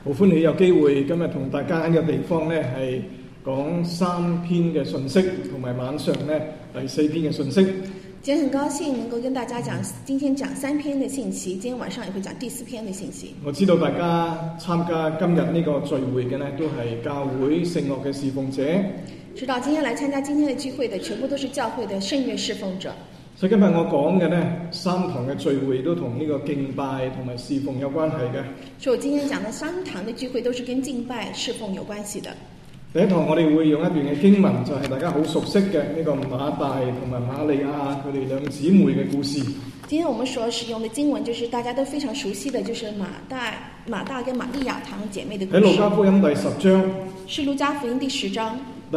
好歡喜有機會今日同大家喺呢個地方咧係講3篇嘅信息，同埋晚上咧第4篇嘅信息。 今天很高興能夠跟大家講，今天講3篇的信息，今天晚上也會講第4篇的信息。 我知道大家參加今日呢個聚會嘅咧，都係教會聖樂嘅侍奉者。 知道今天來參加今天的聚會的，全部都是教會的聖樂侍奉者。 所以今日我講嘅咧，3堂嘅聚會都同呢個敬拜同埋侍奉有關係嘅。 所以我今天講的3堂的聚會都是跟敬拜侍奉有關係的。 第一堂我哋會用一段嘅經文，就係大家好熟悉嘅呢個馬大同埋瑪利亞佢哋兩姊妹嘅故事。 今天我們所使用的經文就是大家都非常熟悉的，就是馬大跟瑪利亞堂姐妹的故事。 喺路加福音第10章， 是路加福音第10章第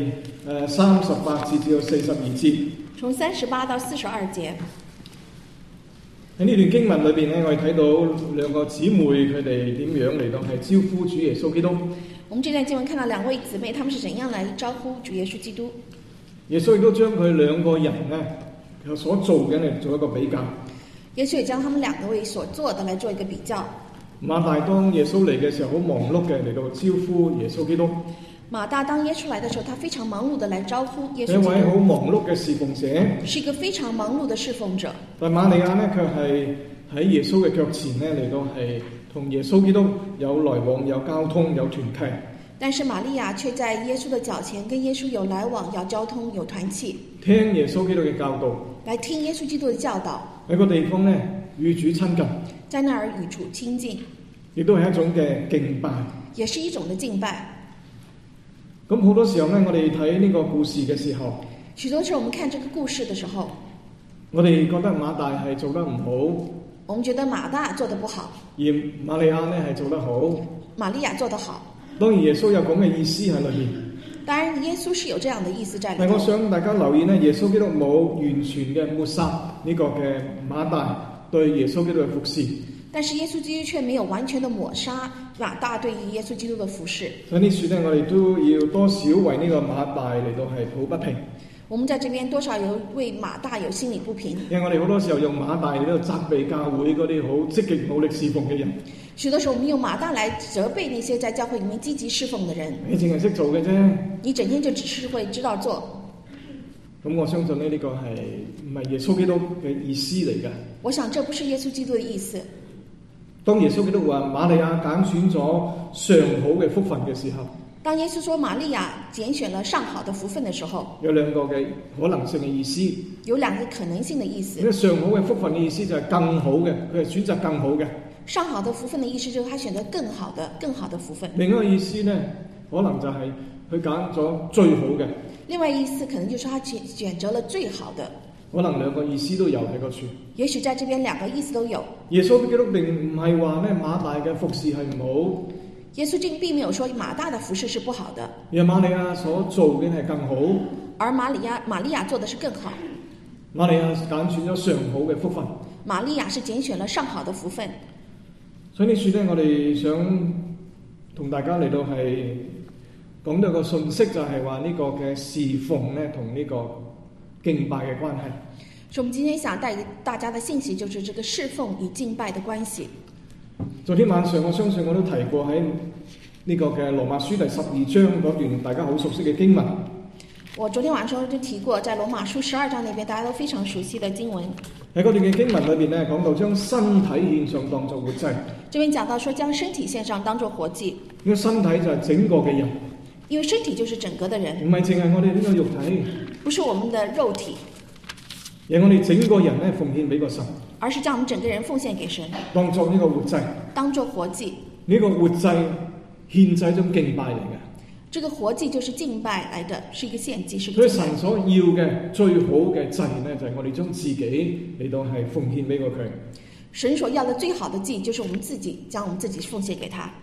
38節至到42節。 從38到42節。 喺呢段經文裏邊咧，我哋睇到兩個姊妹佢哋點樣嚟到係招呼主耶穌基督。 我們這段經文看到2位姊妹，他們是怎樣來招呼主耶穌基督。 耶穌亦都將佢兩個人咧所做嘅嚟做一個比較。 耶穌也將他們2位所做的來做一個比較。 馬大當耶穌嚟嘅時候，好忙碌嘅嚟到招呼耶穌基督。 馬大當耶穌來的時候，他非常忙碌的來招呼耶穌基督。 一位好忙碌嘅侍奉者， 是一個非常忙碌的侍奉者。 但瑪利亞呢，卻係喺耶穌嘅腳前呢嚟到係同耶穌基督有來往、有交通、有團契。 但是瑪利亞卻在耶穌的腳前跟耶穌有來往、有交通、有團契， 聽耶穌基督嘅教導， 來聽耶穌基督的教導。 喺個地方呢，與主親近， 在那兒與主親近， 亦都係一種嘅敬拜， 也是一種的敬拜。 咁好多時候呢，我哋睇呢個故事嘅時候， 許多時候我們看這個故事的時候， 我哋覺得馬大係做得唔好， 我們覺得馬大做得不好， 而瑪利亞呢係做得好。 瑪利亞做得好。 當然耶穌有咁嘅意思喺裏面。 當然耶穌是有這樣的意思在裏面。 但我想大家留意呢，耶穌基督冇完全嘅抹殺呢個嘅馬大對耶穌基督嘅服侍。 但是耶穌基督卻沒有完全的抹殺馬大對於耶穌基督的服侍。 所以呢處呢，我哋都要多少為呢個馬大嚟到係抱不平。 我們在這邊多少有為馬大有心理不平。 因為我哋好多時候用馬大嚟到責備教會嗰啲好積極努力侍奉嘅人。 許多時候我們用馬大來責備那些在教會裡面積極侍奉的人。 你淨係識做嘅啫， 你整天就只是會知道做。 咁我相信呢個係唔係耶穌基督嘅意思嚟嘅。我想這不是耶穌基督的意思。 當耶穌基督話瑪利亞揀選咗上好嘅福分嘅時候， 當耶穌說瑪利亞揀選了上好的福分的時候， 有2個嘅可能性嘅意思。 有2個可能性的意思。 因為上好嘅福分嘅意思就係更好嘅，佢係選擇更好嘅。 上好的福分的意思就是他選擇更好的福分。 另一個意思呢，可能就係佢揀咗最好嘅。 另外意思可能就是他選擇了最好的。 可能2個意思都有喺個處。 也許在這邊2個意思都有。 耶穌基督並唔係話咧馬大嘅服侍係唔好。 耶穌並沒有說馬大的服侍是不好的。 而瑪利亞所做嘅係更好。 而瑪利亞做的是更好。 瑪利亞揀選咗上好嘅福分。 瑪利亞是揀選了上好的福分。 所以呢處呢，我哋想同大家嚟到係講到一個信息，就係話呢個嘅侍奉呢同呢個敬拜嘅關係。 所以我們今天想帶給大家的信息就是這個侍奉與敬拜的關係。 昨天晚上我相信我都提過喺呢個嘅羅馬書第12章嗰段大家好熟悉嘅經文。 我昨天晚上就提過，在羅馬書12章那邊大家都非常熟悉的經文。 喺嗰段嘅經文裏邊呢，講到將身體獻上當作活祭。 這邊講到說將身體獻上當作活祭。 呢個身體就係整個嘅人。 因為身體就是整個的人。 唔係淨係我哋呢個肉體。 不是我們的肉體。 而我哋整個人呢，奉獻俾個神。 而是將我們整個人奉獻給神。 當作呢個活祭。 當作活祭。 呢個活祭獻祭一種敬拜嚟嘅。 這個活祭就是敬拜來的，是一個獻祭，是一所以個敬拜。 神所要嘅最好嘅祭呢，就係我哋將自己嚟到係奉獻俾過佢。 神所要的最好的祭，就是我們自己將我們自己奉獻給他。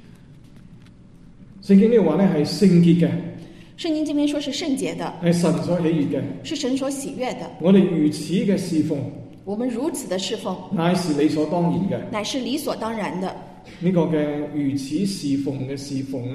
聖經呢個話呢係聖潔嘅。 聖經這邊說是聖潔的， 係神所喜悅嘅， 是神所喜悅的。 我哋如此嘅侍奉， 我們如此的侍奉， 乃是理所當然嘅。 乃是理所當然的。 呢個嘅如此侍奉嘅侍奉呢，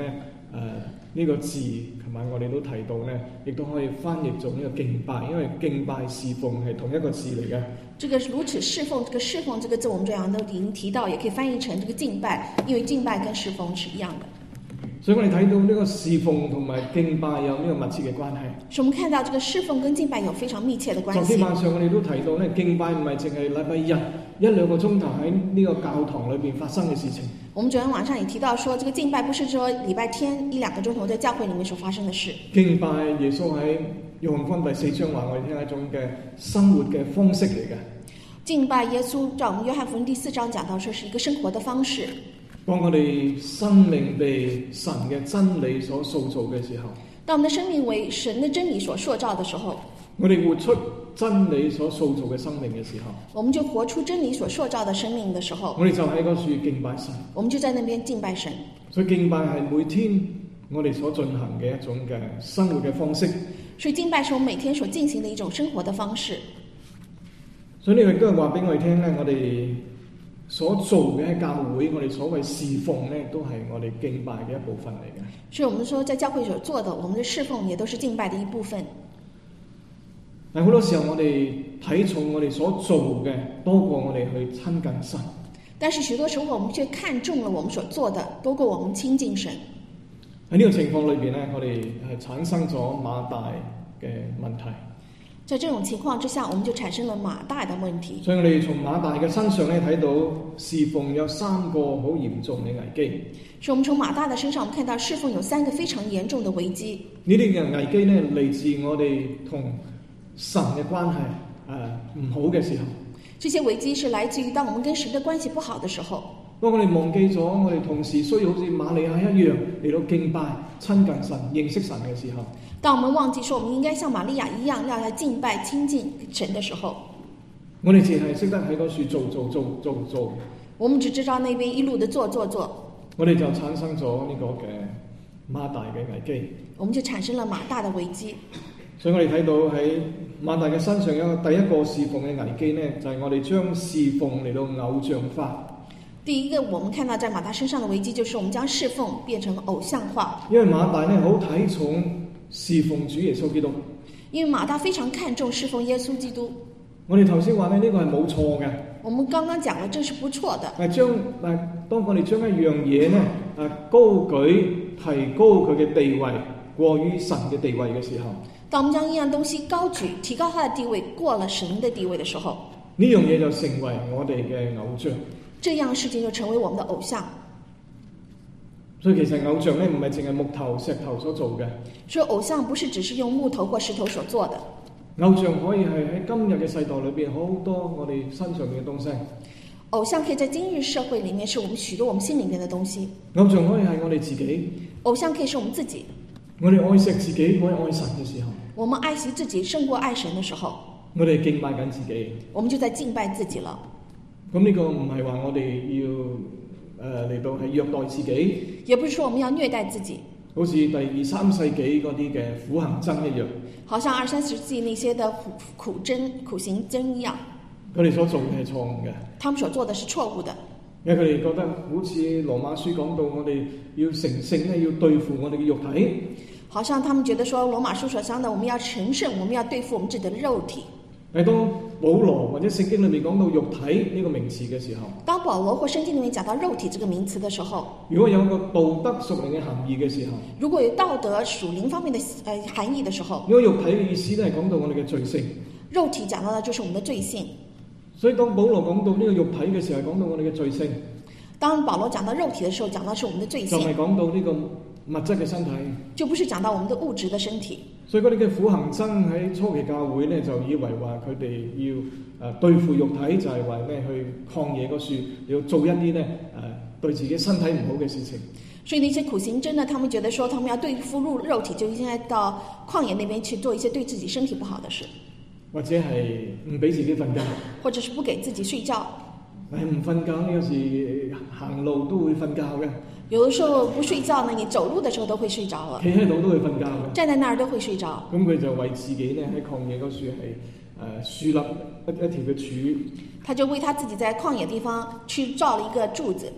呢個字，琴晚我哋都提到呢，亦都可以翻譯做呢個敬拜，因為敬拜侍奉係同一個字嚟嘅。 這個如此侍奉，這個侍奉這個字我們這樣都已經提到，也可以翻譯成這個敬拜，因為敬拜跟侍奉是一樣的。 所以我哋睇到呢個侍奉同埋敬拜有呢個密切嘅關係。 所以我們看到這個侍奉跟敬拜有非常密切的關係。 昨天晚上我哋都提到呢，敬拜唔係淨係禮拜日1-2個鐘頭喺呢個教堂裏邊發生嘅事情。 我們昨天晚上也提到說，這個敬拜不是說禮拜天1-2個鐘頭在教會裡面所發生的事。 敬拜耶穌喺約翰福音第4章話我哋聽係一種嘅生活嘅方式嚟嘅。 敬拜耶穌，在我們約翰福音第4章講到說是一個生活的方式。 當我哋生命被神嘅真理所塑造嘅時候， 當我們的生命為神的真理所塑造的時候， 我哋活出真理所塑造嘅生命嘅時候， 我們就活出真理所塑造的生命的時候， 我哋就喺嗰處敬拜神。 我們就在那邊敬拜神。 所以敬拜係每天我哋所進行嘅一種嘅生活嘅方式。 所以敬拜是我們每天所進行的一種生活的方式。 所以呢個亦都係話俾我哋聽咧，我哋所做嘅喺教會，我哋所謂侍奉咧，都係我哋敬拜嘅一部分嚟嘅。 所以我們說，在教會所做的，我們的侍奉也都是敬拜的一部分。 但好多時候，我哋睇重我哋所做嘅多過我哋去親近神。 但是許多時候，我們卻看重了我們所做的多過我們親近神。 喺呢個情況裏邊咧，我哋係產生咗馬大嘅問題。 在這種情況之下，我們就產生了馬大的問題。 所以我哋從馬大嘅身上咧睇到侍奉有3個好嚴重嘅危機。 所以我們從馬大的身上，我們看到侍奉有3個非常嚴重的危機。 呢啲嘅危機咧嚟自我哋同神嘅關係唔好嘅時候。 這些危機是來自於當我們跟神的關係不好的時候。 當我哋忘記咗我哋同時需要好似瑪利亞一樣嚟到敬拜、親近神、認識神嘅時候， 當我們忘記說我們應該像瑪利亞一樣要來敬拜、親近神的時候， 我哋淨係識得喺嗰處做。 我們只知道那邊一路的做， 我哋就產生咗呢個嘅馬大嘅危機。 我們就產生了馬大的危機。 所以我哋睇到喺馬大嘅身上有第一個侍奉嘅危機呢，就係我哋將侍奉嚟到偶像化。 第一個我們看到在馬大身上的危機，就是我們將侍奉變成偶像化。 因為馬大呢好睇重侍奉主耶穌基督。 因為馬大非常看重侍奉耶穌基督。 我哋頭先話呢個係冇錯嘅。 我們剛剛講了，這是不錯的。 當我哋將一樣嘢呢高舉提高佢嘅地位過於神嘅地位嘅時候， 當我們將一樣東西高舉提高它的地位過了神的地位的時候， 呢樣嘢就成為我哋嘅偶像。 這樣事情就成為我們的偶像。 所以其實偶像呢唔係淨係木頭石頭所做嘅。 所以偶像不是只是用木頭或石頭所做的。 偶像可以係喺今日嘅世代裏邊好多我哋身上面嘅東西。 偶像可以在今日社會裡面是我們許多我們心裡面的東西。 偶像可以係我哋自己。 偶像可以是我們自己。 我哋愛惜自己，我哋愛神嘅時候， 我們愛惜自己勝過愛神的時候， 我哋敬拜緊自己。我們就在敬拜自己了。 咁呢個唔係話我哋要嚟到係虐待自己， 也不是說我們要虐待自己， 好似第2、3世紀嗰啲嘅苦行僧一樣， 好像2、3世紀那些的苦行僧一樣， 佢哋所做嘅係錯誤嘅， 他們所做的是錯誤的， 因為佢哋覺得好似羅馬書講到我哋要成聖咧，要對付我哋嘅肉體， 好像他們覺得說羅馬書所講的我們要成聖，我們要對付我們自己的肉體。 當保羅或者聖經裏面講到肉體呢個名詞嘅時候， 當保羅或聖經裏面講到肉體這個名詞的時候， 如果有一個道德屬靈嘅含義嘅時候， 如果有道德屬靈方面的含義的時候， 呢個肉體嘅意思都係講到我哋嘅罪性。 肉體講到的就是我們的罪性。 所以當保羅講到呢個肉體嘅時候，講到我哋嘅罪性。 當保羅講到肉體的時候，講到是我們的罪性， 就係講到呢個物質嘅身體， 就不是講到我們的物質的身體。 所以嗰啲嘅苦行僧喺初期教會咧，就以為話佢哋要對付肉體，就係話咩去曠野嗰處要做一啲咧對自己身體唔好嘅事情。 所以那些苦行僧呢，他們覺得說，他們要對付肉體，就應該到曠野那邊去做一些對自己身體不好的事， 或者係唔俾自己瞓覺， 或者是不給自己睡覺。 唔瞓覺有時行路都會瞓覺嘅。 有的時候不睡覺呢，你走路的時候都會睡着了。 企喺度都會瞓覺嘅。 站在那兒都會睡着。 咁佢就為自己咧喺曠野嗰處係樹立一條嘅柱。 他就為他自己在曠野地方去造了一個柱子。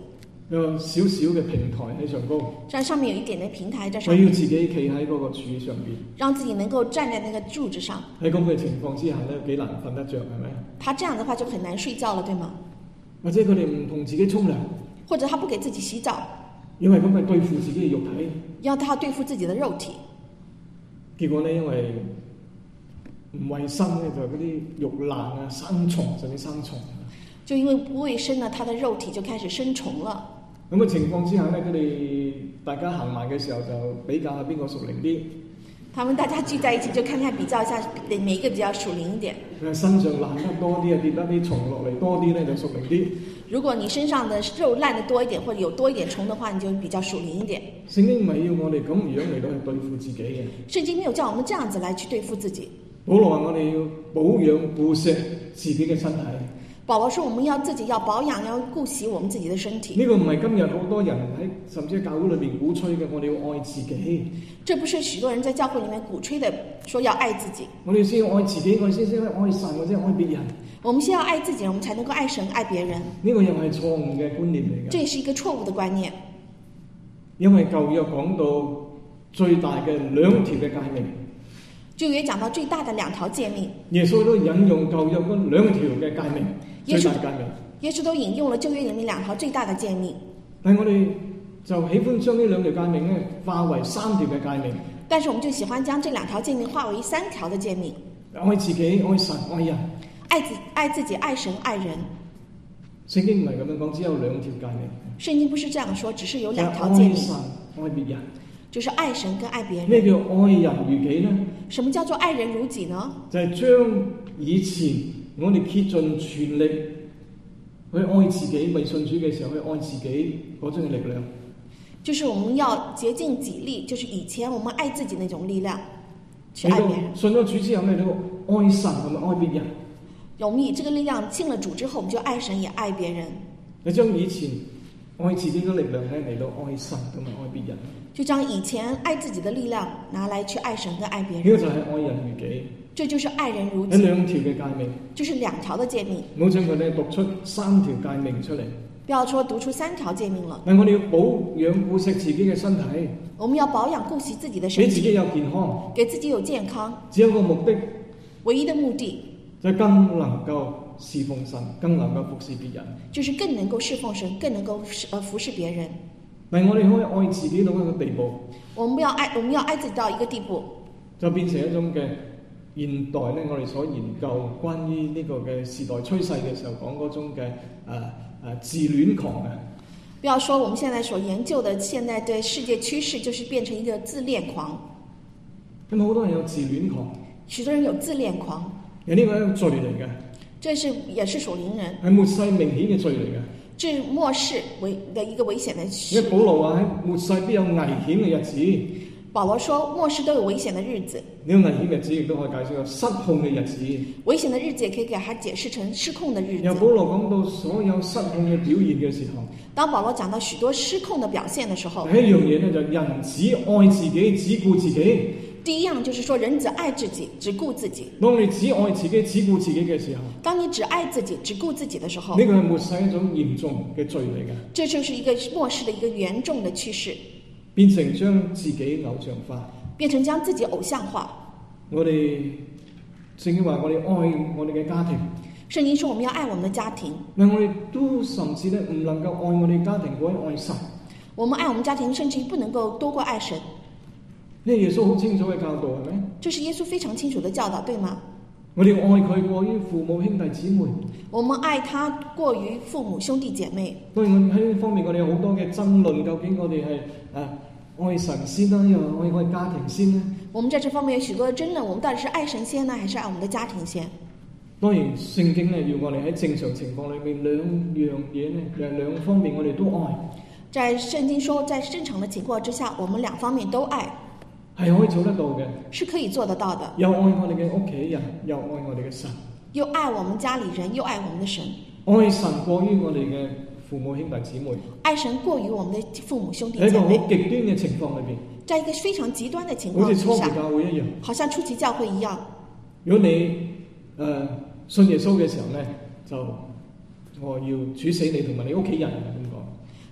有少少嘅平台喺上高， 這上面有一點的平台在上面， 我要自己企喺嗰個柱上邊， 讓自己能夠站在那個柱子上。 喺咁嘅情況之下咧，幾難瞓得着係咪？ 他這樣的話就很難睡覺了，對嗎？ 或者佢哋唔同自己沖涼， 或者他不給自己洗澡， 因為咁係對付自己嘅肉體， 要他對付自己的肉體。 結果咧，因為唔衞生咧，就嗰啲肉爛啊、生蟲甚至生蟲。 就因為不衛生呢，他的肉體就開始生蟲了。 咁嘅情況之下咧，佢哋大家行埋嘅時候就比較下邊個屬靈啲。 他們大家聚在一起就看看比較一下，每一個比較屬靈一點。 身上爛得多啲啊，跌得啲蟲落嚟多啲咧，就屬靈啲。 如果你身上的肉爛得多一點，或者有多一點蟲的話，你就比較屬靈一點。 聖經唔係要我哋咁樣嚟到去對付自己嘅。 聖經沒有叫我們這樣子來去對付自己。 保羅話我哋要保養顧惜自己嘅身體。 保羅說我們要自己要保養，要顧惜我們自己的身體。 呢個唔係今日好多人喺甚至喺教會裏邊鼓吹嘅，我哋要愛自己。 這不是許多人在教會裡面鼓吹的，說要愛自己。 我哋先要愛自己，我哋先愛神或者愛別人。 我們先要愛自己，我們才能夠愛神愛別人。 呢個又係錯誤嘅觀念嚟嘅。 這也是一個錯誤的觀念。 因為舊約講到最大嘅兩條嘅誡命。 舊約講到最大的兩條誡命。 耶穌都引用舊約嗰兩條嘅誡命。最大誡命， 耶穌都引用了舊約裡面兩條最大的誡命。 但係我哋就喜歡將呢兩條誡命咧化為三條嘅誡命。 但是我們就喜歡將這兩條誡命化為三條的誡命。 愛自己、愛神、愛人。 愛自己、愛神、愛人。 聖經唔係咁樣講，只有兩條誡命。 聖經不是這樣說，只是有兩條誡命。 愛神、愛別人。 就是愛神跟愛別人。 咩叫愛人如己呢？ 什麼叫做愛人如己呢？ 就係將以前我哋竭盡全力去愛自己，未信主嘅時候去愛自己嗰種嘅力量。 就是我們要竭盡己力，就是以前我們愛自己那種力量去愛別人。 信咗主之後，你都愛神同埋愛別人。 我們以這個力量信了主之後，我們就愛神也愛別人。 你將以前愛自己嘅力量咧嚟到愛神同埋愛別人。 就將以前愛自己的力量拿來去愛神跟愛別人。 呢個就係愛人如己。 這就是愛人如己。 呢兩條嘅誡命。 就是兩條的誡命。 唔好將佢哋讀出三條誡命出嚟。 不要說讀出三條誡命了。 但我哋要保養顧惜自己嘅身體。 我們要保養顧惜自己的身體。 俾自己有健康。 給自己有健康。 只有一個目的。 唯一的目的。 就更能夠侍奉神，更能夠服侍別人。 就是更能夠侍奉神，更能夠服侍別人。 但我哋可以愛自己到一個地步。 我們要愛自己到一個地步， 就變成一種嘅現代咧，我哋所研究關於呢個嘅時代趨勢嘅時候講嗰種嘅自戀狂啊。 不要說我們現在所研究的現在的世界趨勢，就是變成一個自戀狂。 咁好多人有自戀狂， 許多人有自戀狂。 呢個係一個罪嚟嘅。 這是也是屬靈人。 係末世明顯嘅罪嚟嘅。 這是末世的一個危險的事。 因為保羅話喺末世必有危險嘅日子。 保羅說末世都有危險的日子。 呢個危險嘅日子亦都可以解釋為失控嘅日子。 危險的日子也可以給它解釋成失控的日子。 由保羅講到所有失控嘅表現嘅時候， 當保羅講到許多失控的表現的時候， 第一樣嘢咧就人只愛自己，只顧自己。 第一樣就是說人只愛自己，只顧自己。 當你只愛自己，只顧自己嘅時候， 當你只愛自己，只顧自己的時候， 呢個係末世一種嚴重嘅罪嚟嘅。 這就是一個末世的一個嚴重的趨勢， 變成將自己偶像化， 變成將自己偶像化。 我哋聖經話我哋愛我哋嘅家庭， 聖經說我們要愛我們的家庭， 但我哋都甚至咧唔能夠愛我哋家庭過於愛神。 我們愛我們家庭，甚至不能夠多過愛神。 呢耶穌好清楚嘅教導係咪？ 這是耶穌非常清楚的教導，對嗎？ 我哋愛佢過於父母兄弟姊妹。 我們愛他過於父母兄弟姐妹。 當然喺呢方面我哋有好多嘅爭論，究竟我哋係愛神先啦，又愛家庭先呢？ 我們在這方面有許多的爭論，我們到底是愛神先呢，還是愛我們的家庭先？ 當然聖經咧要我哋喺正常情況裏面兩樣嘢咧，兩方面我哋都愛。 在聖經說，在正常的情況之下，我們兩方面都愛。 係可以做得到嘅， 是可以做得到的。 又愛我哋嘅屋企人，又愛我哋嘅神， 又愛我們家裏人，又愛我們的神。 愛神過於我哋嘅父母兄弟姊妹， 愛神過於我們的父母兄弟姐妹。 喺一個好極端嘅情況裏邊， 在一個非常極端的情況好似之下， 初期教會一樣， 好像初期教會一樣。 如果你信耶穌嘅時候咧，就我要處死你同埋你屋企人咁講。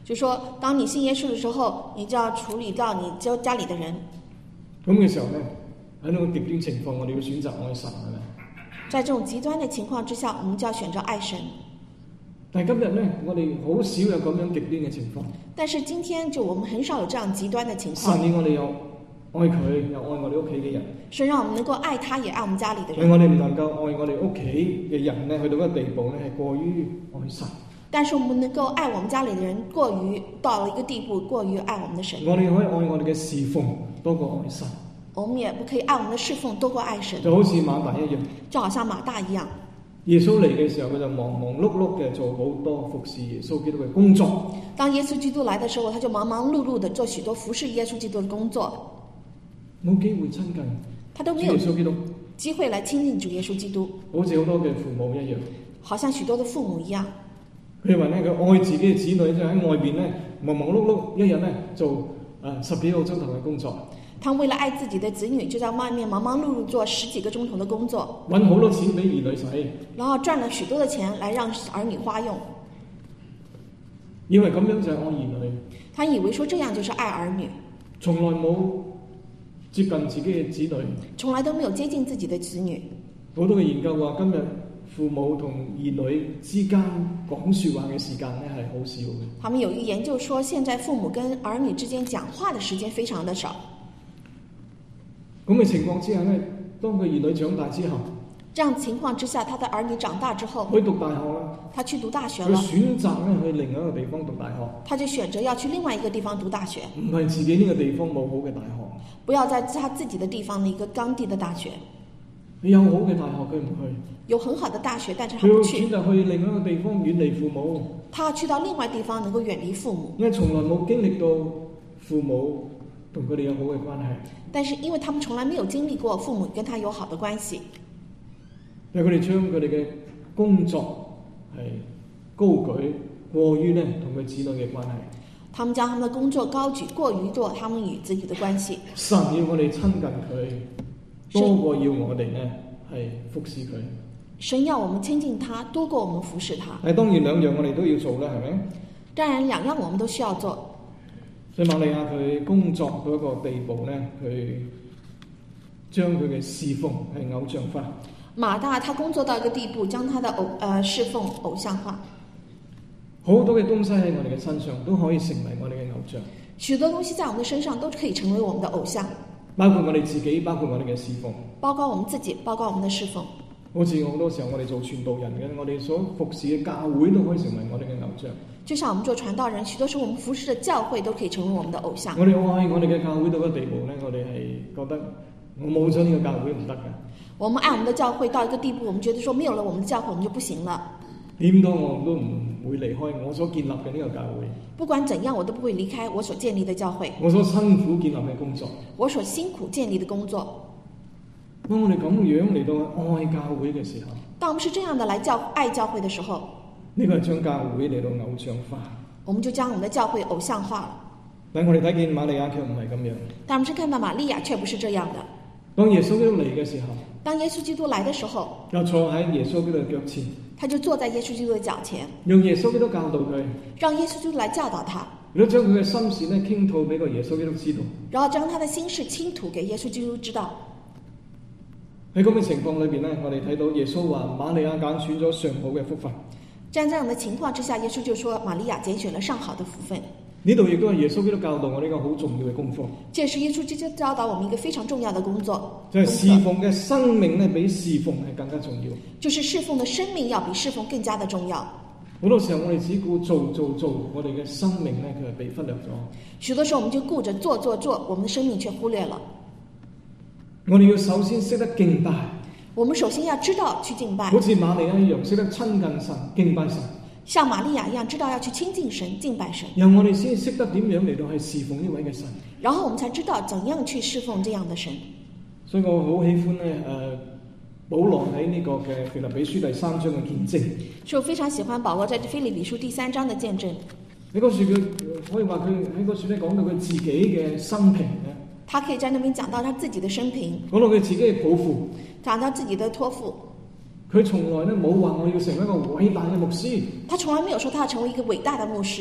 就說當你信耶穌的時候，你就要處理到你家裏的人。 咁嘅時候咧，喺呢個極端情況，我哋要選擇愛神係咪？ 在這種極端的情況之下，我們就要選擇愛神。 但係今日咧，我哋好少有咁樣極端嘅情況。 但是今天就我們很少有這樣極端的情況。 神要我哋有愛佢，又愛我哋屋企嘅人。 神讓我們能夠愛他，也愛我們家裏的人。 所以我哋唔能夠愛我哋屋企嘅人咧，去到一個地步咧，係過於愛神。 但是我們能夠愛我們家裏的人，過於到了一個地步，過於愛我們的神。 我哋可以愛我哋嘅侍奉多過愛神。 我們也不可以愛我們的侍奉多過愛神。 就好似馬大一樣， 就好像馬大一樣。 耶穌嚟嘅時候，佢就忙忙碌碌嘅做好多服侍耶穌基督嘅工作。 當耶穌基督來的時候，他就忙忙碌碌的做許多服侍耶穌基督的工作。 冇機會親近， 他都沒有耶穌基督機會來親近主耶穌基督， 好似好多嘅父母一樣， 好像許多的父母一樣。 佢話咧，佢愛自己嘅子女，就喺外邊咧忙忙碌碌，一日咧做10幾個鐘頭嘅工作。 他為了愛自己的子女，就在外面忙忙碌碌做10幾個鐘頭的工作， 揾好多錢俾兒女使， 然後賺了許多的錢來讓兒女花用， 以為咁樣就係愛兒女。 他以為說這樣就是愛兒女， 從來冇接近自己嘅子女， 從來都沒有接近自己的子女。 好多嘅研究話，今日父母同兒女之間講説話嘅時間咧係好少嘅。 他們有一個研究說，現在父母跟兒女之間講話的時間非常的少。 咁嘅情況之下咧，當佢兒女長大之後， 這樣情況之下，他的兒女長大之後， 佢讀大學啦， 他去讀大學佢了， 選擇咧去另一個地方讀大學， 他就選擇要去另外一個地方讀大學， 唔係自己呢個地方冇好嘅大學。 不要在他自己的地方的一個當地的大學。 你有好嘅大學佢唔去， 有很好的大學，但是他佢要不去選擇去另一個地方遠離父母， 他要去到另外地方能夠遠離父母， 因為從來冇經歷到父母同佢哋有好嘅關係。 但是因為他們從來沒有經歷過父母跟他有好的關係， 因為佢哋將佢哋嘅工作係高舉過於咧同佢子女嘅關係。 他們將他們的工作高舉過於做他們與子女的關係。 神要我哋親近佢，多過要我哋咧係服侍佢。 神要我們親近他，多過我們服侍他。 係當然兩樣我哋都要做啦，係咪？ 當然兩樣我們都需要做。 所以瑪利亞佢工作到一個地步咧，佢將佢嘅侍奉係偶像化。 馬大他工作到一個地步，將他的侍奉偶像化。 好多嘅東西喺我哋嘅身上都可以成為我哋嘅偶像。 許多東西在我們的身上都可以成為我們的偶像， 包括我哋自己，包括我哋嘅侍奉， 包括我們自己，包括我們的侍奉。 好似好多時候我哋做傳道人嘅，我哋所服侍嘅教會都可以成為我哋嘅偶像。 就像我們做傳道人，許多時候我們服侍的教會都可以成為我們的偶像。 我哋愛我哋嘅教會到一個地步咧，我哋係覺得我冇咗呢個教會唔得嘅。 我們愛我們的教會到一個地步，我們覺得說沒有了我們的教會，我們就不行了。 點都我都唔會離開我所建立嘅呢個教會。 不管怎樣，我都不會離開我所建立的教會。 我所辛苦建立嘅工作。 我所辛苦建立的工作。 當我哋咁樣嚟到愛教會嘅時候， 當我們是這樣的來愛教會的時候， 呢個係將教會嚟到偶像化。 我們就將我們的教會偶像化了。 但我哋睇見瑪利亞卻唔係咁樣。 但我們是看到瑪利亞卻不是這樣的。 當耶穌基督嚟嘅時候， 當耶穌基督來的時候， 又坐喺耶穌基督嘅腳前， 他就坐在耶穌基督的腳前， 讓耶穌基督教導佢， 讓耶穌基督來教導他， 亦都將佢嘅心事咧傾吐俾個耶穌基督知道， 然後將他的心事傾吐給耶穌基督知道。 喺咁嘅情況裏邊咧，我哋睇到耶穌話瑪利亞揀選咗上好嘅福分。 在這樣的情況之下，耶穌就說瑪利亞揀選了上好的福分。 呢度亦都係耶穌基督教導我呢個好重要嘅功課。 這是耶穌基督教導我們一個非常重要的工作， 就係侍奉嘅生命咧，比侍奉係更加重要。 就是侍奉的生命要比侍奉更加的重要。 好多時候我哋只顧做，我哋嘅生命咧佢係被忽略咗。 許多時候我們就顧着做，我們的生命卻忽略了。 我哋要首先識得敬拜。 我們首先要知道去敬拜， 好似瑪利亞一樣，識得親近神、敬拜神。 像瑪利亞一樣，知道要去親近神、敬拜神。 然後我哋先識得點樣嚟到去侍奉呢位嘅神。 然後我們才知道怎樣去侍奉這樣的神。 所以我好喜歡咧，保羅喺呢個嘅腓立比書第3章嘅見證。 所以我非常喜歡保羅在腓立比書第3章的見證。 喺嗰處佢可以話佢喺嗰處咧講到佢自己嘅生平咧。 他可以在那邊講到他自己的生平， 講到佢自己嘅抱負， 講到自己的託付。 佢從來咧冇話我要成為一個偉大嘅牧師。 他從來沒有說他要成為一個偉大的牧師。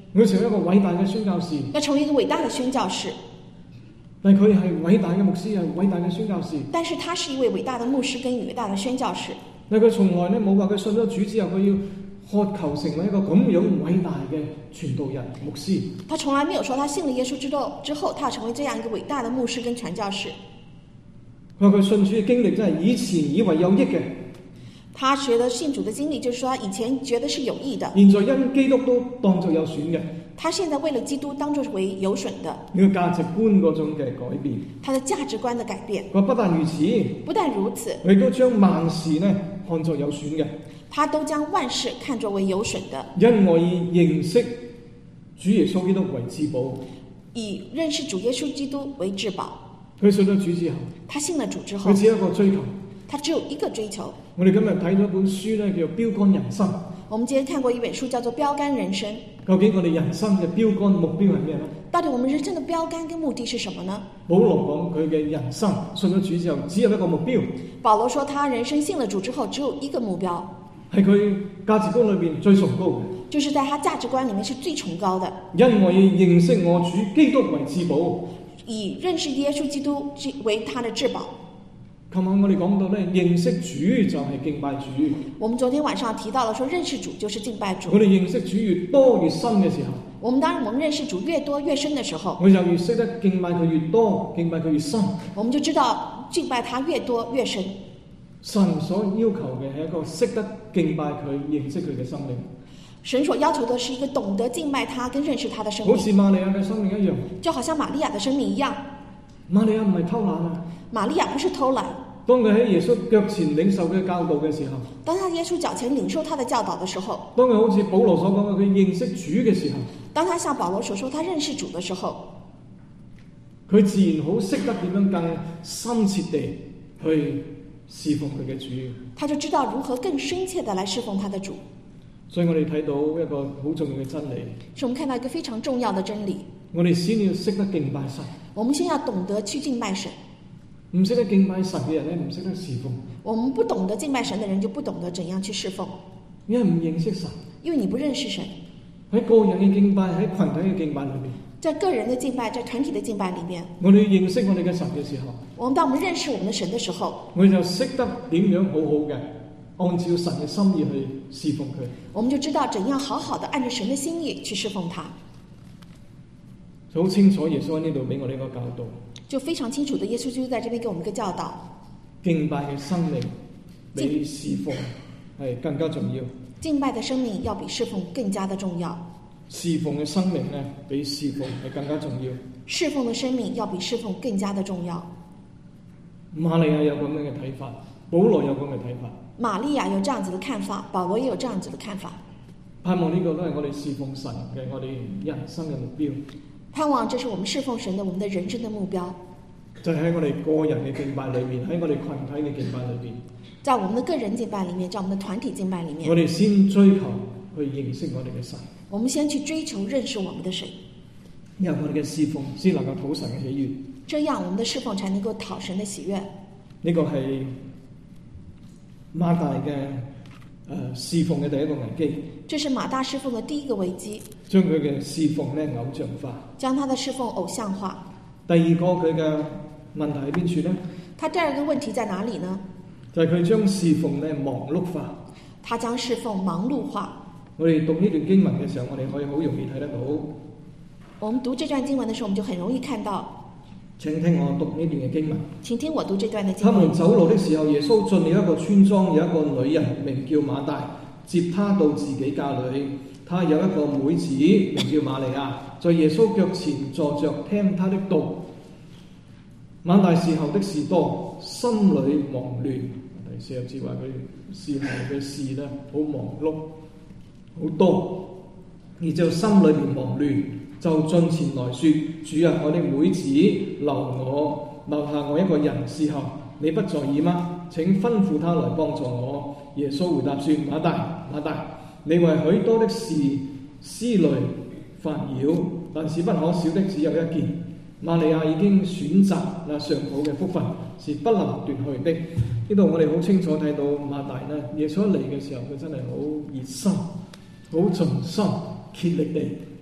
佢成為一個偉大嘅宣教士， 要成為一個偉大的宣教士。 但佢係偉大嘅牧師，係偉大嘅宣教士。 但是他是一位偉大的牧師跟偉大的宣教士。 但佢從來咧冇話佢信咗主之後，佢要渴求成為一個咁樣偉大嘅傳道人、牧師。 他從來沒有說他信了耶穌之後，他要成為這樣一個偉大的牧師跟傳教士。 佢話佢信主嘅經歷真係以前以為有益嘅， 他覺得信主的經歷就是說他以前覺得是有益的， 現在因基督都當作有損嘅。 他現在為了基督當作為有損的。 呢個價值觀嗰種嘅改變， 他的價值觀的改變。 佢話不但如此， 不但如此， 佢亦都將萬事呢看作有損嘅。 他都將萬事看作為有損的， 因我以認識主耶穌基督為至寶。 以認識主耶穌基督為至寶。 佢信咗主之後， 他信了主之後， 佢只有一個追求， 他只有一個追求。 我哋今日睇咗本書咧，叫做《標杆人生》。 我們今天看過一本書，叫做《標杆人生》。 究竟我哋人生嘅標杆目標係咩呢？ 到底我們人生的標杆跟目的是什麼呢？ 保羅講佢嘅人生信咗主之後，只有一個目標。 保羅說他人生信了主之後，只有一個目標， 係佢價值觀裏邊最崇高嘅， 就是在他價值觀裡面是最崇高的。 因我以認識我主基督為至寶， 以認識耶穌基督為他的至寶。 琴晚我哋講到咧，認識主就係敬拜主。 我們昨天晚上提到了說，認識主就是敬拜主。 我哋認識主越多越深嘅時候， 我們認識主越多越深的時候， 我就越識得敬拜佢越多，敬拜佢越深。 我們就知道敬拜他越多越深。 神所要求嘅係一個識得敬拜佢、認識佢嘅生命。 神所要求的是一個懂得敬拜他跟認識他的生命， 好似瑪利亞嘅生命一樣， 就好像瑪利亞的生命一樣。 瑪利亞唔係偷懶啊！ 瑪利亞不是偷懶。 當佢喺耶穌腳前領受佢教導嘅時候， 當他耶穌腳前領受他的教導的時候， 當佢好似保羅所講嘅佢認識主嘅時候， 當他像保羅所說他認識主的時候， 佢自然好識得點樣更深切地去侍奉佢嘅主。 他就知道如何更深切地來侍奉他的主。 所以我哋睇到一個好重要嘅真理， 是我們看到一個非常重要的真理。 我哋先要識得敬拜神。 我們先要懂得去敬拜神。 唔識得敬拜神嘅人咧，唔識得侍奉。 我們不懂得敬拜神的人，就不懂得怎樣去侍奉。 因為唔認識神， 因為你不認識神。 喺個人嘅敬拜，喺群體嘅敬拜裏面， 在個人的敬拜，在團體的敬拜裏面， 我哋認識我哋嘅神嘅時候， 當我們認識我們的神的時候， 我哋就識得點樣好好嘅按照神嘅心意去侍奉佢。 我們就知道怎樣好好的按照神的心意去侍奉他。 就好清楚耶穌喺呢度俾我哋一個教導， 就非常清楚的耶穌就在這邊給我們一個教導， 敬拜嘅生命比侍奉係更加重要。 敬拜的生命要比侍奉更加的重要。 侍奉嘅生命咧，比侍奉係更加重要。 侍奉的生命要比侍奉更加的重要。 瑪利亞有咁樣嘅睇法，保羅有咁嘅睇法。 瑪利亞有這樣子的看法，保羅也有這樣子的看法。 盼望呢個都係我哋侍奉神嘅我哋人生嘅目標。 盼望這是我們侍奉神的我們的人生的目標。 就喺我哋個人嘅敬拜裏面，喺我哋群體嘅敬拜裏邊， 在我們的個人敬拜裏面，在我們的團體敬拜裏面， 我哋先追求去認識我哋嘅神。 我們先去追求認識我們的神， 因為我哋嘅侍奉先能夠討神嘅喜悅。 這樣我們的侍奉才能夠討神的喜悅。 呢個係馬大嘅侍奉嘅第一個危機。 這是馬大侍奉的第一個危機， 將佢嘅侍奉咧偶像化， 將他的侍奉偶像化。 第二個佢嘅問題喺邊處呢？ 他第二個問題在哪裡呢？ 就係佢將侍奉咧忙碌化。 他將侍奉忙碌化。 我哋讀呢段經文嘅時候，我哋可以好容易睇得到。 我們讀這段經文的時候，我們就很容易看到。 請聽我讀呢段嘅經文。 請聽我讀這段的經文。 他們走路的時候，耶穌進了一個村莊，有一個女人名叫馬大，接他到自己家裏。他有一個妹子名叫瑪利亞，在耶穌腳前坐着聽他的道。馬大侍候的事多，心裏忙亂。第40節話佢侍候嘅事咧好忙碌，好多，而就心裏面忙亂，就進前來說：主啊，我的妹子留下我一個人侍候，你不在意嗎？請吩咐他來幫助我。耶穌回答說：馬大，馬大，你為許多的事思慮煩擾，但是不可少的只有一件。瑪利亞已經選擇那上好嘅福分，是不能奪去的。呢度我哋好清楚睇到馬大呢，耶穌一嚟嘅時候，佢真係好熱心、好盡心、竭力地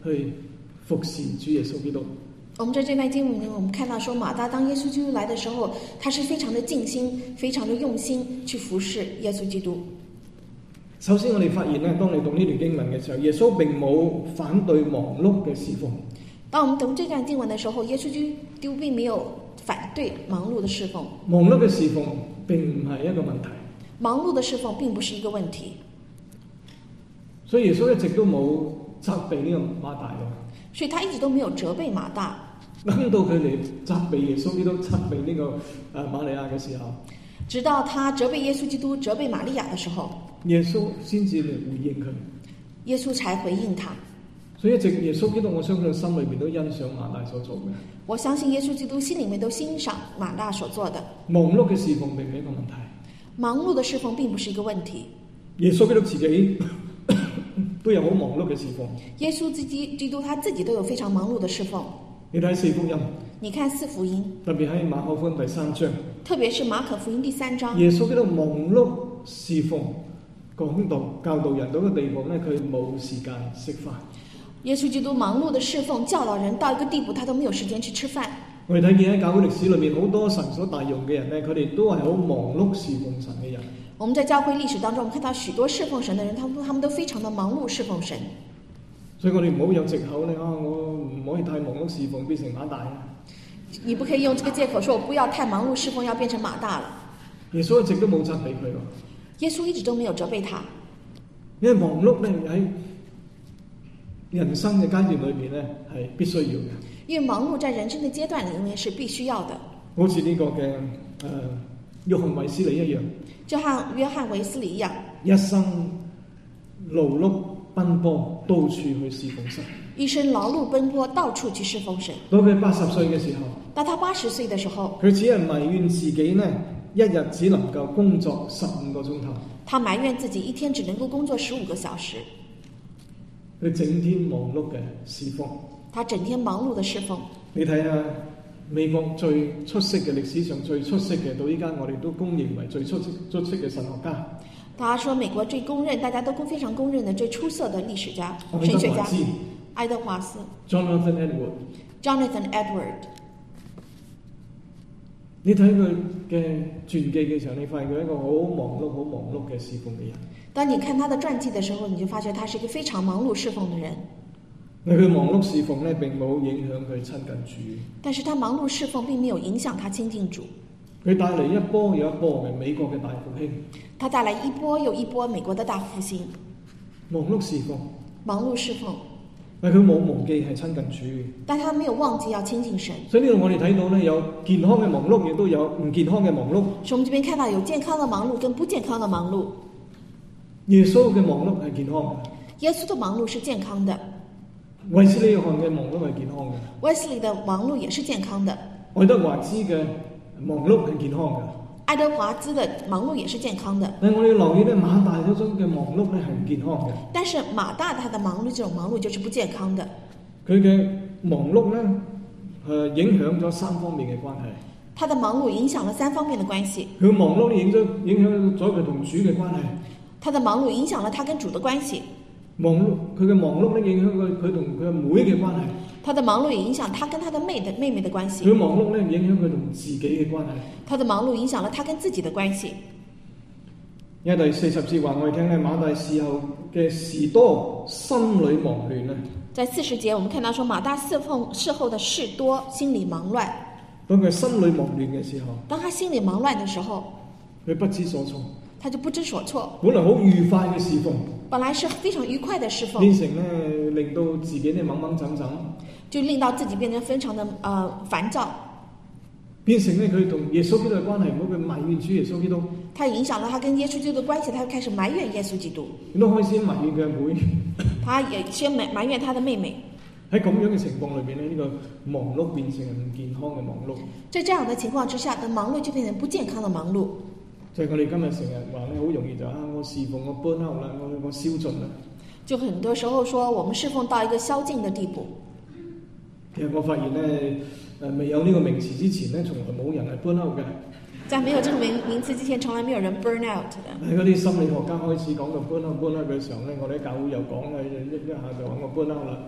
去服侍主耶穌基督。 我們在這段經文裡，我們看到說馬大當耶穌基督來的時候，他是非常的盡心、非常的用心去服侍耶穌基督。 首先我哋發現咧，當你讀呢段經文嘅時候，耶穌並冇反對忙碌嘅侍奉。 當我們讀這段經文的時候，耶穌基督並沒有反對忙碌的侍奉。 忙碌嘅侍奉並唔係一個問題。 忙碌的侍奉並不是一個問題。 所以耶穌一直都冇責備呢個馬大嘅。 所以他一直都沒有責備馬大。 等到佢哋責備耶穌基督、責備呢個瑪利亞嘅時候， 直到他責備耶穌基督、責備瑪利亞的時候， 耶穌先至嚟回應佢。 耶穌才回應他。 所以一直耶穌基督，我相信心裏邊都欣賞馬大所做嘅。 我相信耶穌基督心裏面都欣賞馬大所做的。 忙碌嘅侍奉並唔係一個問題。 忙碌的侍奉並不是一個問題。 耶穌基督自己都有好忙碌嘅侍奉。 耶穌基督他自己都有非常忙碌的侍奉。 你睇四福音， 你看四福音， 特別喺馬可福音第3章， 特別是馬可福音第3章， 耶穌基督忙碌侍奉、講道、教導人到個地步咧，佢冇時間食飯。 耶穌基督忙碌的侍奉、教導人到一個地步，他都沒有時間去吃飯。 我哋睇見喺教會歷史裏面，好多神所大用嘅人咧，佢哋都係好忙碌侍奉神嘅人。 我們在教會歷史當中，我們看到許多侍奉神的人，他們都非常的忙碌侍奉神。 所以我哋唔好有藉口咧，我唔可以太忙碌侍奉，變成馬大啊！ 你不可以用這個借口說我不要太忙碌侍奉，要變成馬大了。 耶穌一直都冇責備佢喎。 耶穌一直都沒有責備他， 因為忙碌咧喺人生嘅階段裏面咧係必須要嘅。 因為忙碌在人生的階段裡面是必須要的。 好似呢個嘅約翰衛斯理一樣， 就像約翰衛斯理一樣， 一生勞碌奔波，到處去侍奉神。 一生勞碌奔波，到處去侍奉神。 到佢80歲嘅時候， 到他80歲的時候， 佢只係埋怨自己呢，一日只能夠工作15個鐘頭。 他埋怨自己一天只能夠工作15個小時。 佢整天忙碌嘅侍奉。 他整天忙碌的侍奉。 你睇下美國最出色嘅歷史上最出色嘅，到依家我哋都公認為最出色嘅神學家。 他說美國最公認，大家都非常公認的最出色的歷史家、神學家愛德華斯 Jonathan Edward。 你睇佢嘅傳記嘅時候，你發現佢係一個好忙碌嘅侍奉嘅人。 當你看他的傳記的時候，你就發覺他是一個非常忙碌侍奉的人。 佢忙碌侍奉咧，並冇影響佢親近主。 但是他忙碌侍奉並沒有影響他親近主。 佢帶嚟一波又一波嘅美國嘅大復興。 他帶來一波又一波美國的大復興。 忙碌侍奉。 忙碌侍奉。 但佢冇忘記係親近主。 但他沒有忘記要親近神。 所以呢度我哋睇到咧，有健康嘅忙碌，亦都有唔健康嘅忙碌。 所以我們這邊看到有健康的忙碌跟不健康的忙碌。 耶穌嘅忙碌係健康嘅。 耶穌的忙碌是健康的。 衛斯理約翰嘅忙碌係健康嘅。 衛斯理的忙碌也是健康的。 愛德華茲嘅忙碌係健康嘅。 愛德華茲的忙碌也是健康的。 但我哋留意咧，馬大嗰種嘅忙碌咧係唔健康嘅。 但是馬大他的忙碌，這種忙碌就是不健康的。 佢嘅忙碌咧，影響咗3方面嘅關係。 他的忙碌影響了3方面的關係。 佢忙碌影響咗佢同主嘅關係。 他的忙碌影響了他跟主的關係。 佢嘅忙碌咧影響佢同佢嘅妹嘅關係。 他的忙碌也影響他跟他的妹妹的關係。 佢忙碌咧影響佢同自己嘅關係。 他的忙碌影響了他跟自己的關係。 因為第40節話我哋聽咧，馬大事後嘅事多，心裏忙亂啊。 在40節，我們看到說馬大事後的事多，心裏忙亂。 當佢心裏忙亂嘅時候， 當他心裏忙亂的時候， 佢不知所措。 他就不知所措。 本來好愉快嘅侍奉， 本來是非常愉快的侍奉， 變成咧令到自己咧掹掹整整， 就令到自己變成非常的煩躁。 變成咧佢同耶穌基督嘅關係唔好，佢埋怨主耶穌基督。 他影響了他跟耶穌基督的關係，他就開始埋怨耶穌基督。 亦都開始埋怨佢嘅妹。 他也先埋怨他的妹妹。 喺咁樣嘅情況裏邊咧，呢個忙碌變成唔健康嘅忙碌。 在這樣的情況之下，的忙碌就變成不健康的忙碌。 就係我哋今日成日話咧，好容易就我侍奉我 burn out 啦，我消盡啦。 就很多時候說，我們侍奉到一個消盡的地步。 其實我發現咧，未有呢個名詞之前咧，從來冇人係 burn out 嘅。 在沒有這個名詞之前，從來沒有人 burn out 的。 喺嗰啲心理學家開始講到 burn out 嘅時候咧，我哋喺教會又講啦，一下就話我 burn out 啦。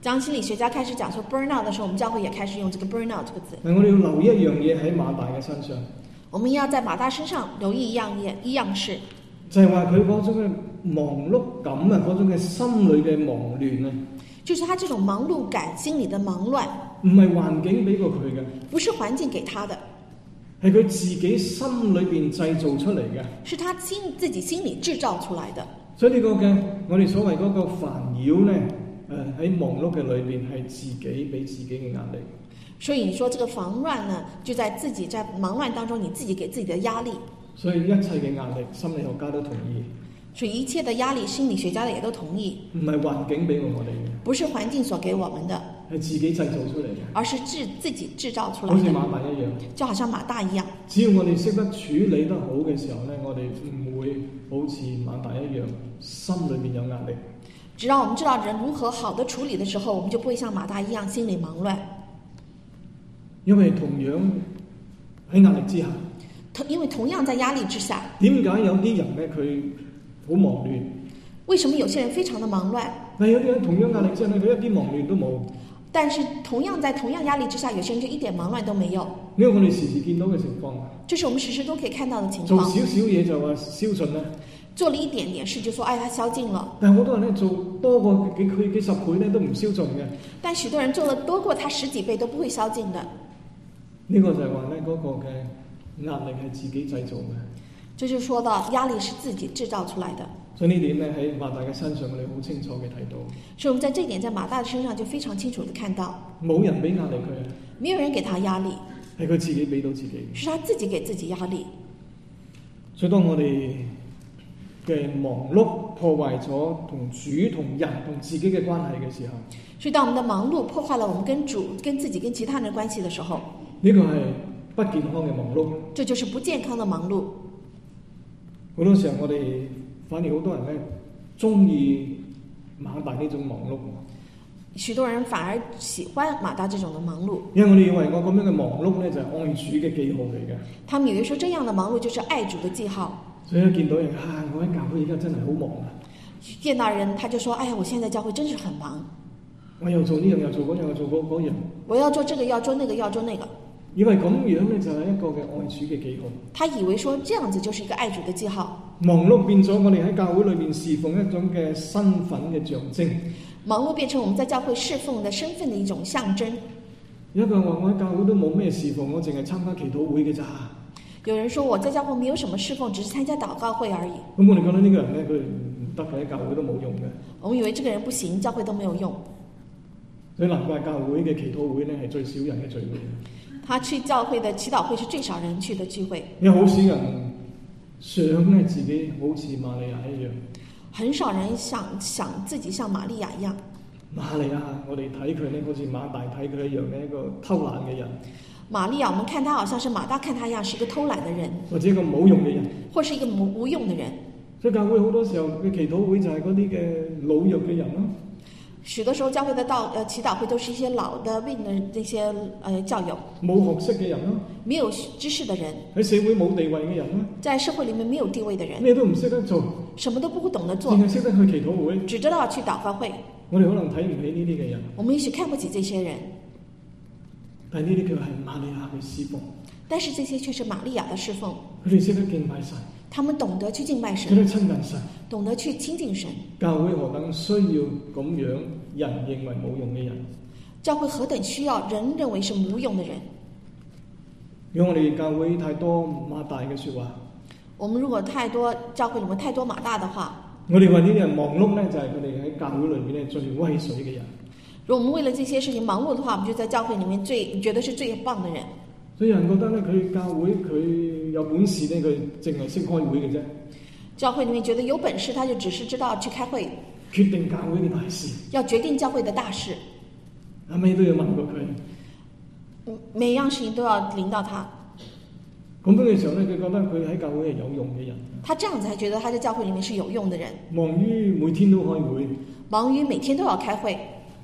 當心理學家開始講說 burnout 的時候，我們教會也開始用這個 burnout 這個字。 但我哋要留意一樣嘢喺馬大嘅身上， 我們要在馬大身上留意一樣事， 就係話佢嗰種嘅忙碌感啊，嗰種嘅心裏嘅忙亂啊， 就是他這種忙碌感、心裡的忙亂， 唔係環境俾過佢嘅， 不是環境給他的， 係佢自己心裏邊製造出嚟嘅， 是他自己心裡製造出來的。 所以呢個嘅我哋所謂嗰個煩擾咧，喺忙碌嘅裏邊係自己俾自己嘅壓力。 所以你說這個煩亂呢，就在自己在忙亂當中，你自己給自己的壓力。 所以一切嘅壓力，心理學家都同意。 所以一切的壓力，心理學家也都同意。 唔係環境俾我哋嘅， 不是環境所給我們的， 係自己製造出嚟嘅， 而是自己製造出來的。 好似馬大一樣， 就好像馬大一樣。 只要我哋識得處理得好嘅時候咧，我哋唔會好似馬大一樣，心裏面有壓力。 只要我們知道人如何好的處理的時候，我們就不會像馬大一樣心裡忙亂。 因為同樣喺壓力之下， 因為同樣在壓力之下， 點解有啲人咧佢好忙亂？ 為什麼有些人非常的忙亂？ 但有啲人同樣壓力之下咧，佢一啲忙亂都冇。 但是同樣壓力之下，有些人就一點忙亂都沒有。 呢個我哋時時見到嘅情況。 這是我們時時都可以看到的情況。 做少少嘢就話消盡啦。 做了一點點事就說，哎，他消盡了。 但係好多人咧做多過幾十倍咧都唔消盡嘅。 但許多人做了多過他10幾倍都不會消盡的。 呢個就係話咧嗰個嘅壓力係自己製造嘅。 這就說到壓力是自己製造出來的。 所以呢點咧喺馬大嘅身上，我哋好清楚嘅睇到。 所以我們在這一點，在馬大的身上就非常清楚地看到， 冇人俾壓力佢， 沒有人給他壓力， 係佢自己俾到自己。 是他自己給自己壓力。 所以當我哋嘅忙碌破壞咗同主、同人、同自己嘅關係嘅時候， 所以當我們的忙碌破壞了我們跟主、跟自己、跟其他人的關係的時候， 呢個係不健康嘅忙碌。 這就是不健康的忙碌。 好多時候我哋反而好多人咧中意馬大呢種忙碌。 許多人反而喜歡馬大這種的忙碌， 因為我哋以為我咁樣嘅忙碌咧就係愛主嘅記號嚟嘅。 他們以為說這樣的忙碌就是愛主的記號。 所以一見到人我喺教會而家真係好忙啊！ 見到人他就說：哎呀，我現在教會真是很忙， 我又做呢樣又做嗰樣又做嗰樣， 我要做這個要做那個要做那個。 以為咁樣咧就係一個嘅愛主嘅記號。 他以為說這樣子就是一個愛主的記號。 忙碌變咗我哋喺教會裏面侍奉一種嘅身份嘅象徵。 忙碌變成我們在教會侍奉的身份的一種象徵。 有一個人話我喺教會都冇咩侍奉，我淨係參加祈禱會嘅咋。 有人說我在教會沒有什麼侍奉，只是參加禱告會而已。 咁我哋覺得呢個人咧，佢唔得，喺教會都冇用嘅。 我們以為這個人不行，教會都沒有用。 所以難怪教會嘅祈禱會咧係最少人嘅聚會。 他去教會的祈禱會是最少人去的聚會。 因為好少人想咧自己好似瑪利亞一樣。 很少人想自己像瑪利亞一樣。 瑪利亞，我哋睇佢咧，好似馬大睇佢一樣嘅一個偷懶嘅人。 瑪利亞，我們看他好像是馬大看他一樣，是一個偷懶的人， 或者一個冇用嘅人， 或是一個無用的人。 所以教會好多時候嘅祈禱會就係嗰啲嘅老弱嘅人咯。 許多時候教會的祈禱會都是一些老的病的這些教友， 冇學識嘅人咯， 沒有知識的人， 喺社會冇地位嘅人咯， 在社會裡面沒有地位的人， 咩都唔識得做， 什麼都不懂得做， 淨係識得去祈禱會， 只知道去禱告會。 我哋可能睇唔起呢啲嘅人， 我們也許看不起這些人， 但係呢啲叫係瑪利亞嘅侍奉。 但是這些卻是瑪利亞的侍奉。 佢哋識得敬拜神， 他們懂得去敬拜神， 識得親近神， 懂得去親近神。 教會何等需要咁樣人認為冇用嘅人？ 教會何等需要人認為是無用的人？ 如果我哋教會太多馬大嘅說話， 我們如果太多教會裡面太多馬大的話， 我哋為呢啲人忙碌咧，就係佢哋喺教會裏面咧最威水嘅人。 如果我們為了這些事情忙碌的話，我們就在教會裡面覺得是最棒的人。 所以有人覺得咧，佢教會佢有本事咧，佢淨係識開會嘅啫。 教會裡面覺得有本事，他就只是知道去開會， 決定教會嘅大事， 要決定教會的大事， 咩都要問過佢， 每樣事情都要領到他。 咁樣嘅時候咧，佢覺得佢喺教會係有用嘅人。 他這樣子，還覺得他在教會裡面是有用的人。 忙於每天都開會， 忙於每天都要開會，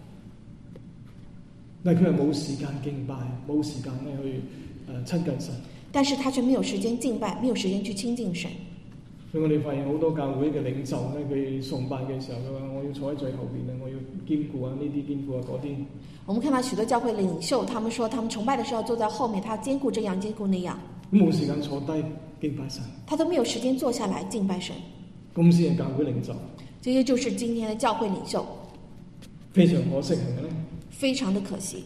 但係佢係冇時間敬拜，冇時間咧去親近神。 但是他卻沒有時間敬拜，沒有時間去親近神。 所以我哋發現好多教會嘅領袖咧，佢崇拜嘅時候，佢話我要坐喺最後邊啊，我要兼顧啊呢啲，兼顧啊嗰啲。 我們看到許多教會領袖，他們說他們崇拜的時候坐在後面，他兼顧這樣兼顧那樣， 冇時間坐低敬拜神， 他都沒有時間坐下來敬拜神。 咁先係教會領袖。 這些就是今天的教會領袖， 非常可惜係咪咧？ 非常的可惜。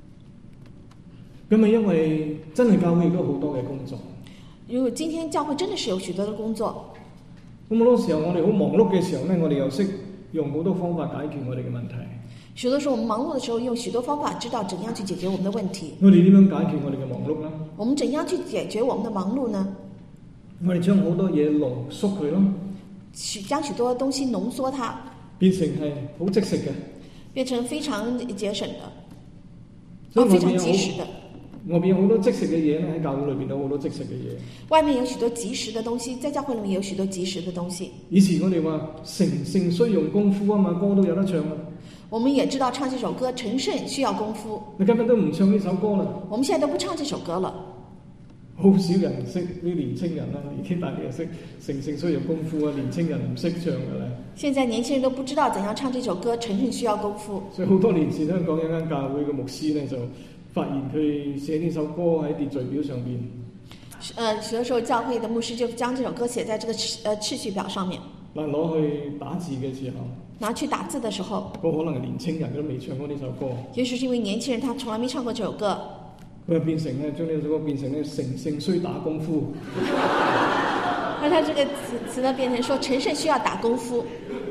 咁啊，因為真係教會亦都好多嘅工作。 如果今天教會真的是有許多的工作， 咁好多時候我哋好忙碌嘅時候咧，我哋又識用好多方法解決我哋嘅問題。 許多時候我們忙碌的時候，用許多方法知道怎樣去解決我們的問題。 我哋點樣解決我哋嘅忙碌呢？ 我們怎樣去解決我們的忙碌呢？ 我哋將好多嘢濃縮佢咯， 將許多東西濃縮它， 變成係好即食嘅， 變成非常節省的， 所以非常及時的。 外邊有好多即食嘅嘢咧，喺教會裏邊有好多即食嘅嘢。 外面有許多及時的東西，在教會裏面有許多及時的東西。 以前我哋話成聖需用功夫啊嘛，歌都有得唱啊。 我們也知道唱這首歌成聖需要功夫。 你今日都唔唱呢首歌啦。 我們現在都不唱這首歌了。 好少人識啲年青人啦，年紀大啲人識成聖需要功夫啊，年青人唔識唱噶啦。 現在年輕人都不知道怎樣唱這首歌，成聖需要功夫。 所以好多年前香港有間教會嘅牧師咧，就發現佢寫呢首歌喺秩序表上邊。 許多時候教會的牧師就將這首歌寫在這個次序表上面。 嗱，攞去打字嘅時候， 拿去打字的時候， 個可能係年青人都未唱過呢首歌。 也許是因為年輕人他從來沒唱過這首歌。 佢變成咧，將呢首歌變成咧成聖需打功夫。 而他這個詞呢，變成說成聖需要打功夫。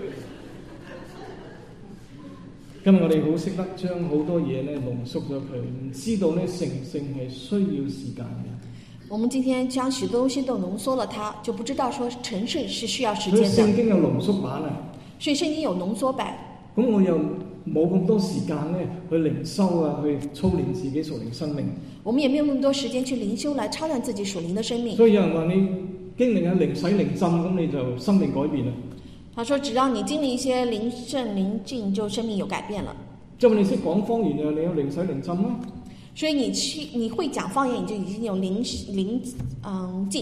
今日我哋好識得將好多嘢咧濃縮咗佢，唔知道咧成聖係需要時間嘅。 我們今天將許多東西都濃縮了它，就不知道說成聖是需要時間的。 所以聖經有濃縮版啊。 所以聖經有濃縮版。 咁我又冇咁多時間咧去靈修啊，去操練自己屬靈生命。 我們也沒有那麼多時間去靈修來操練自己屬靈的生命。 所以有人話你經歷下靈洗靈浸，咁你就生命改變啦。 他說只要你經歷一些靈聖靈浸，就生命有改變了。 即係你識講方言啊，你有靈洗靈浸啦。 所以你會講方言，你就已經有靈浸。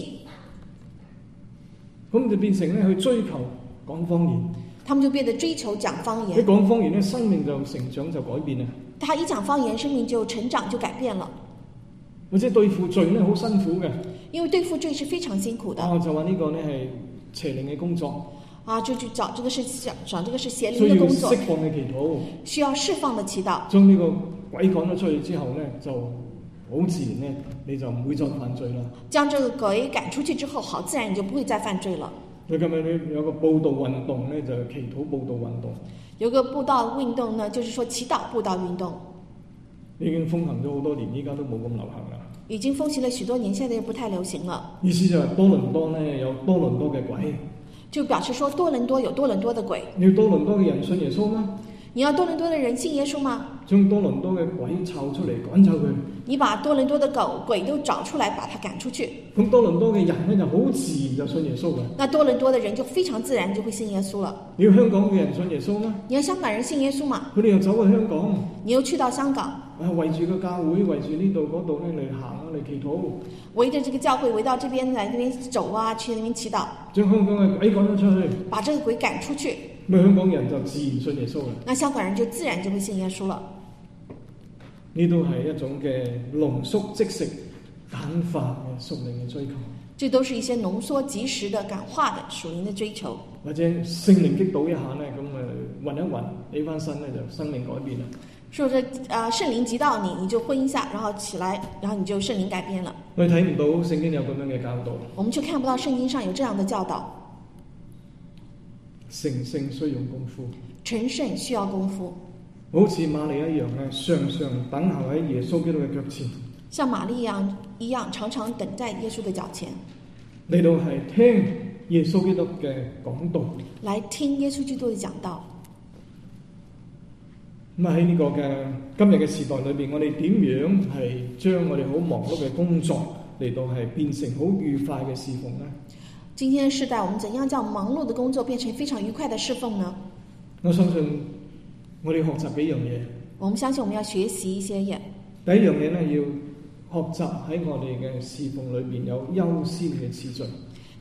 咁就變成咧去追求講方言。 他們就變得追求講方言。 一講方言咧，生命就成長就改變啦。 他一講方言，生命就成長就改變了。 或者對付罪咧，好辛苦嘅。 因為對付罪是非常辛苦的。 就話呢個咧係邪靈嘅工作。 就去找這個是邪靈的工作。 需要釋放嘅祈禱。 需要釋放的祈禱。 將呢個鬼趕咗出去之後咧，就好自然咧，你就唔會再犯罪啦。 將這個鬼趕出去之後，好自然你就不會再犯罪了。 佢今日有個佈道運動咧，就係祈禱佈道運動。 有個佈道運動呢，就是說祈禱佈道運動。 已經風行咗好多年，依家都冇咁流行啦。 已經風行了許多年，現在又不太流行了。 意思就係多倫多咧有多倫多嘅鬼。 就表示說多倫多有多倫多的鬼。 你要多倫多嘅人信耶穌嗎？ 你要多倫多的人信耶穌嗎？ 將多倫多嘅鬼湊出嚟趕走佢。 你把多倫多的鬼都找出來，把他趕出去。 咁多倫多嘅人咧就好自然就信耶穌嘅。 那多倫多的人就非常自然就會信耶穌了。 你要香港嘅人信耶穌嗎？ 你要香港人信耶穌嗎？ 佢哋又走去香港。 你又去到香港。 圍住個教會，圍住呢度嗰度咧嚟行嚟祈禱。 圍着這個教會，圍到這邊來，那邊走啊，去那邊祈禱。 將香港嘅鬼趕咗出去。 把這個鬼趕出去。 咁香港人就自然信耶穌啦。 那香港人就自然就會信耶穌了。 呢都係一種嘅濃縮即食簡化嘅屬靈嘅追求。 這都是一些濃縮即時的感化的屬靈的追求。 或者聖靈擊倒一下咧，咁暈一暈，起翻身咧就生命改變啦。 說着聖靈擊到你，你就昏一下，然後起來，然後你就聖靈改變了。 我哋睇唔到聖經有咁樣嘅教導。 我們卻看不到聖經上有這樣的教導。 成聖需用功夫。 成聖需要功夫。 好似瑪利一樣咧，常常等候喺耶穌基督嘅腳前。 像瑪利一樣，常常等在耶穌的腳前。 嚟到係聽耶穌基督嘅講道。 來聽耶穌基督嘅講道。 咁喺呢個嘅今日嘅時代裏邊，我哋點樣係將我哋好忙碌嘅工作嚟到係變成好愉快嘅侍奉呢？ 今天的世代，我們怎樣將忙碌的工作變成非常愉快的侍奉呢？ 我相信我哋學習幾樣嘢。 我們相信我們要學習一些嘢。 第一樣嘢咧，要學習喺我哋嘅侍奉裏邊有優先嘅次序。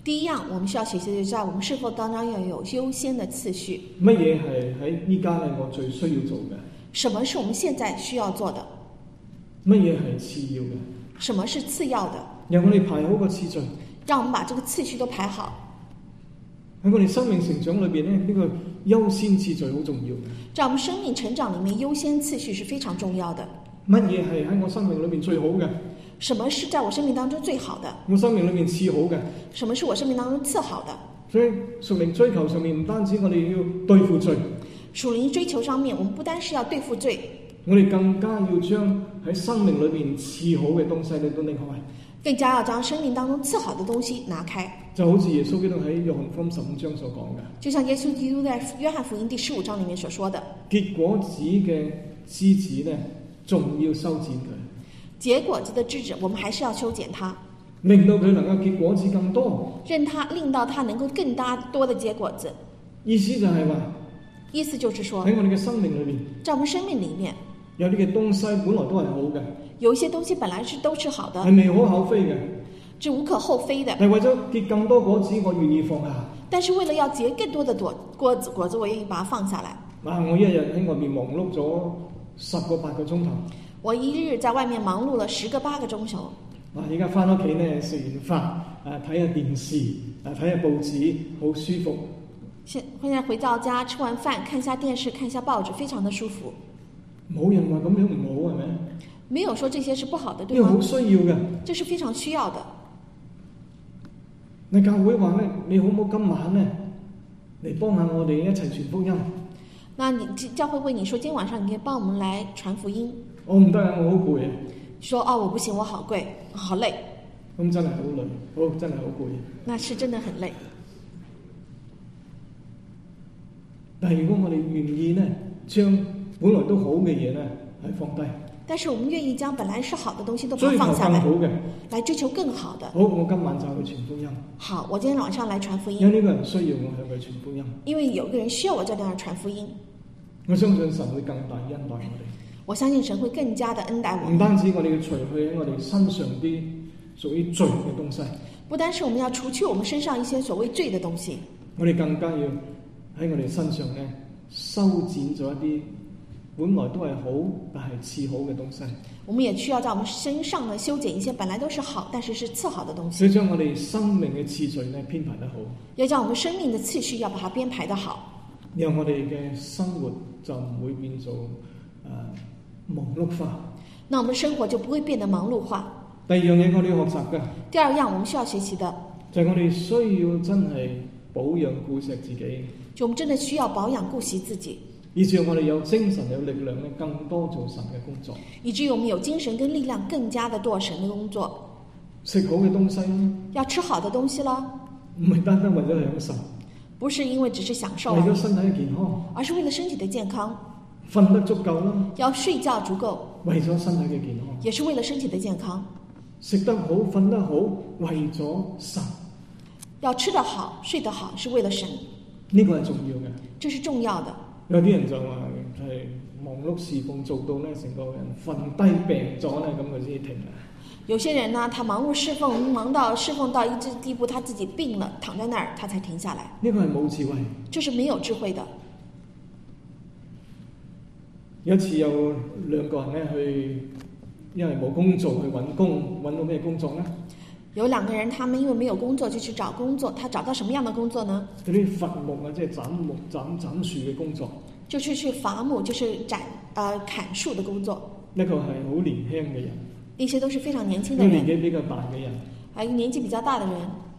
第一样，我們需要學習的就在我們侍奉當中要有優先的次序。 乜嘢係喺依家咧我最需要做嘅？ 什麼是我們現在需要做的？ 乜嘢係次要嘅？ 什麼是次要的？ 讓我哋排好個次序。 讓我們把這個次序都排好。 喺我哋生命成長裏邊咧，呢個優先次序好重要嘅。 在我們生命成長裡面，優先次序是非常重要的。 乜嘢係喺我生命裏邊最好嘅？ 什麼是在我生命當中最好的？ 我生命裏面次好嘅。 什麼是我生命當中次好的？ 所以屬靈追求上面唔單止我哋要對付罪， 屬靈追求上面，我們不單是要對付罪， 我哋更加要將喺生命裏面次好嘅東西你都拎開。 更加要將生命當中次好的東西拿開。 就好似耶穌基督喺約翰福音15章所講嘅， 就像耶穌基督在約翰福音第15章裡面所說的， 結果子嘅枝子呢，仲要修剪佢。 結果子的枝子，我們還是要修剪它， 令到佢能夠結果子更多。 令到它能夠更多的結果子。 意思就係話， 意思就是說， 喺我哋嘅生命裏面， 在我們生命裡面， 有啲嘅東西本來都係好嘅， 有一些東西本來都是好的， 係無可厚非嘅， 是無可厚非的。 但為咗結更多果子，我願意放下。 但是為了要結更多的果子，我願意把它放下來。 我一日喺外面忙碌咗10個8個鐘頭。 我一日在外面忙碌了10個8個鐘頭。 而家翻屋企呢，食完飯睇下電視睇下報紙，好舒服。 現在回到家吃完飯，看下電視，看下報紙，非常的舒服。 冇人話咁樣唔好，係咪？ 沒有說這些是不好的，對嗎？ 呢個好需要嘅， 這是非常需要的。 你教會話咧，你好唔好今晚咧嚟幫下我哋一齊傳福音？ 那你教會為你說，今天晚上你可以幫我們來傳福音。 我唔得啊，我好攰啊。 說我不行，我好攰，好累。 咁真係好累，真係好攰。 那是真的很累。 但係如果我哋願意咧，將本來都好嘅嘢咧係放低。 但是我們願意將本來是好的東西都把它放下來，來追求更好的。 好，我今晚就去傳福音。 好，我今天晚上來傳福音。 因為呢個人需要我向佢傳福音。因為有個人需要我在這樣傳福音。 我相信神會更大恩待我哋。 我相信神會更加的恩待我們。 唔單止我哋要除去喺我哋身上啲屬於罪嘅東西， 不單是我們要除去我們身上一些所謂罪的東西， 我哋更加要喺我哋身上咧修剪咗一啲本來都係好但係次好嘅東西。 我們也需要在我們身上呢修剪一些本來都是好但是是次好的東西。 所以將我哋生命嘅次序咧編排得好， 要將我們生命的次序要把它編排得好， 讓我哋嘅生活就唔會變做忙碌化。 那我們生活就不會變得忙碌化。 第二樣嘢我哋要學習嘅， 第二樣我們需要學習的， 就係我哋需要真係保養顧惜自己。 就我們真的需要保養顧惜自己， 以至我哋有精神有力量咧，更多做神嘅工作。 以至於我們有精神跟力量，更加的做神的工作。 食好嘅東西啦， 要吃好的東西啦， 唔係單單為咗享受， 不是因為只是享受， 為咗身體嘅健康， 而是為了身體的健康。 瞓得足夠啦， 要睡覺足夠， 為咗身體嘅健康， 也是為了身體的健康。 食得好瞓得好，為咗神。 要吃得好睡得好，是為了神。 呢個係重要嘅， 這是重要的。有啲人就話係忙碌侍奉做到咧，成個人瞓低病咗咧，咁佢先停啊。有些人呢，他忙碌侍奉，忙到侍奉到一個地步，他自己病了，躺在那兒，他才停下來。呢個係冇智慧，就是沒有智慧的。有一次有兩個人咧去，因為冇工作去揾工，揾到咩工作呢？有兩個人，他們因為沒有工作就去找工作，他找到什麼樣的工作呢？嗰啲伐木啊，即係斬樹嘅工作。就是去伐木，就是砍樹的工作。呢個係好年輕嘅人。那些都是非常年輕的人。年紀比較大嘅人。係年紀比較大的人。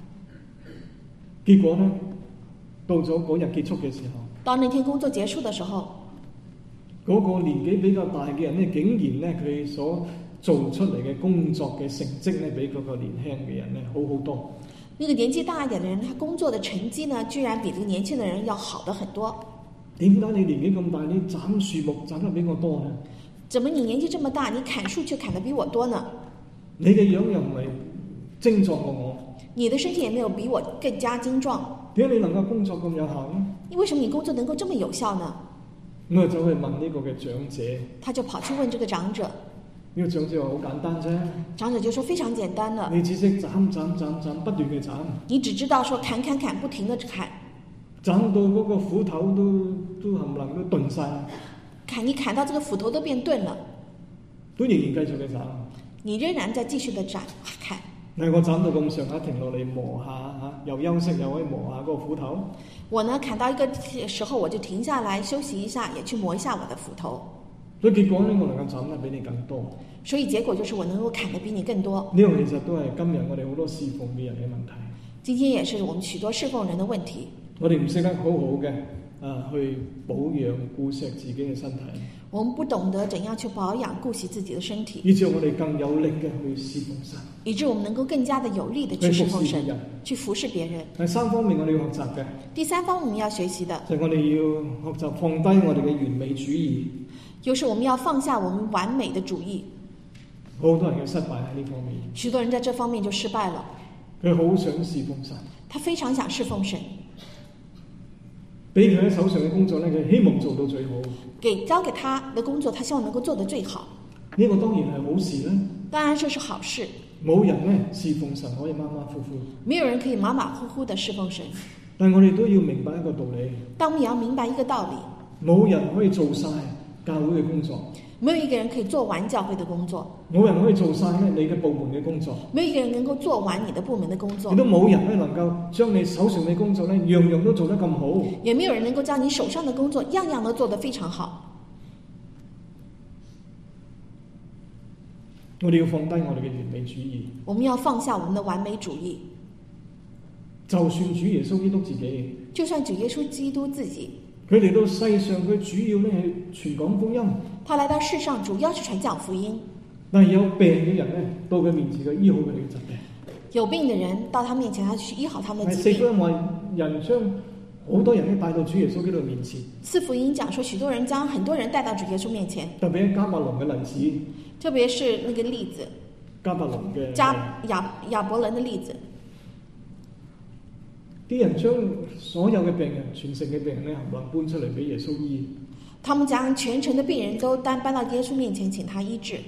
結果呢，到咗嗰日結束嘅時候，到那天工作結束的時候，嗰個年紀比較大嘅人呢，竟然呢，佢所做出嚟嘅工作嘅成績呢，比嗰個年輕嘅人呢好好多。那個年紀大一點的人，他工作的成績呢，居然比這個年輕的人要好得很多。點解你年紀咁大，你斬樹木斬得比我多呢？怎麼你年紀這麼大，你砍樹卻砍得比我多呢？你嘅樣又唔係精壯過我，你的身體也沒有比我更加精壯。點解你能夠工作咁有效呢？為什麼你工作能夠這麼有效呢？我就去問呢個嘅長者，他就跑去問這個長者。 呢個長者話好簡單啫， 長者就說非常簡單的， 你只識斬，不斷嘅斬， 你只知道說砍，不停的砍， 斬到嗰個斧頭都冚唪唥都鈍晒， 你砍到這個斧頭都變鈍了， 都仍然繼續嘅斬， 你仍然在繼續的砍。 但係我斬到咁上下停落嚟磨下嚇，又休息又可以磨下嗰個斧頭。 我呢砍到一個時候我就停下來休息一下，也去磨一下我的斧頭。 所以結果呢，我能夠斬得比你更多。 所以結果就是我能夠砍得比你更多。 呢個其實都係今日我哋好多侍奉嘅人嘅問題。 今天也是我們許多侍奉人的問題。 我哋唔識得好好嘅去保養顧惜自己嘅身體。 我們不懂得怎樣去保養顧惜自己的身體， 以致我哋更有力嘅去侍奉神， 以致我們能夠更加的有力的去侍奉神，去服侍別人。 第三方面我哋要學習嘅， 第三方面我們要學習的， 就係我哋要學習放低我哋嘅完美主義， 就是我們要放下我們完美的主義。 好多人嘅失敗喺呢方面， 許多人在這方面就失敗了。 佢好想侍奉神， 他非常想侍奉神， 俾佢喺手上嘅工作咧，佢希望做到最好。 交給他的工作，他希望能夠做得最好。 呢個當然係好事啦。 當然這是好事。 冇人咧侍奉神可以馬馬虎虎， 沒有人可以馬馬虎虎的侍奉神。 但係我哋都要明白一個道理， 但我們也要明白一個道理， 冇人可以做晒教會嘅工作， 沒有一個人可以做完教會的工作， 冇人可以做晒咧你嘅部門嘅工作， 沒有一個人能夠做完你的部門的工作， 亦都冇人咧能夠將你手上嘅工作咧樣樣都做得咁好， 也沒有人能夠將你手上的工作樣樣都做得非常好。 我哋要放低我哋嘅完美主義， 我們要放下我們的完美主義。 就算主耶穌基督自己， 就算主耶穌基督自己， 佢嚟到世上，佢主要咧係傳講福音。 他來到世上主要是傳講福音。 但係有病嘅人咧，到佢面前去醫好佢哋嘅疾病。 有病嘅人到他面前，他去醫好他們的疾四病。 福音話人將好多人咧帶到主耶穌基督面前。 四福音講說，許多人將很多人帶到主耶穌面前。 特別喺迦百農嘅例子， 特別是那個例子， 迦百農嘅亞伯蘭的例子。 啲人將所有嘅病人、全城嘅病人咧，冚唪唥搬出嚟俾耶穌醫。 他們將全城的病人都搬到耶穌面前，請他醫治。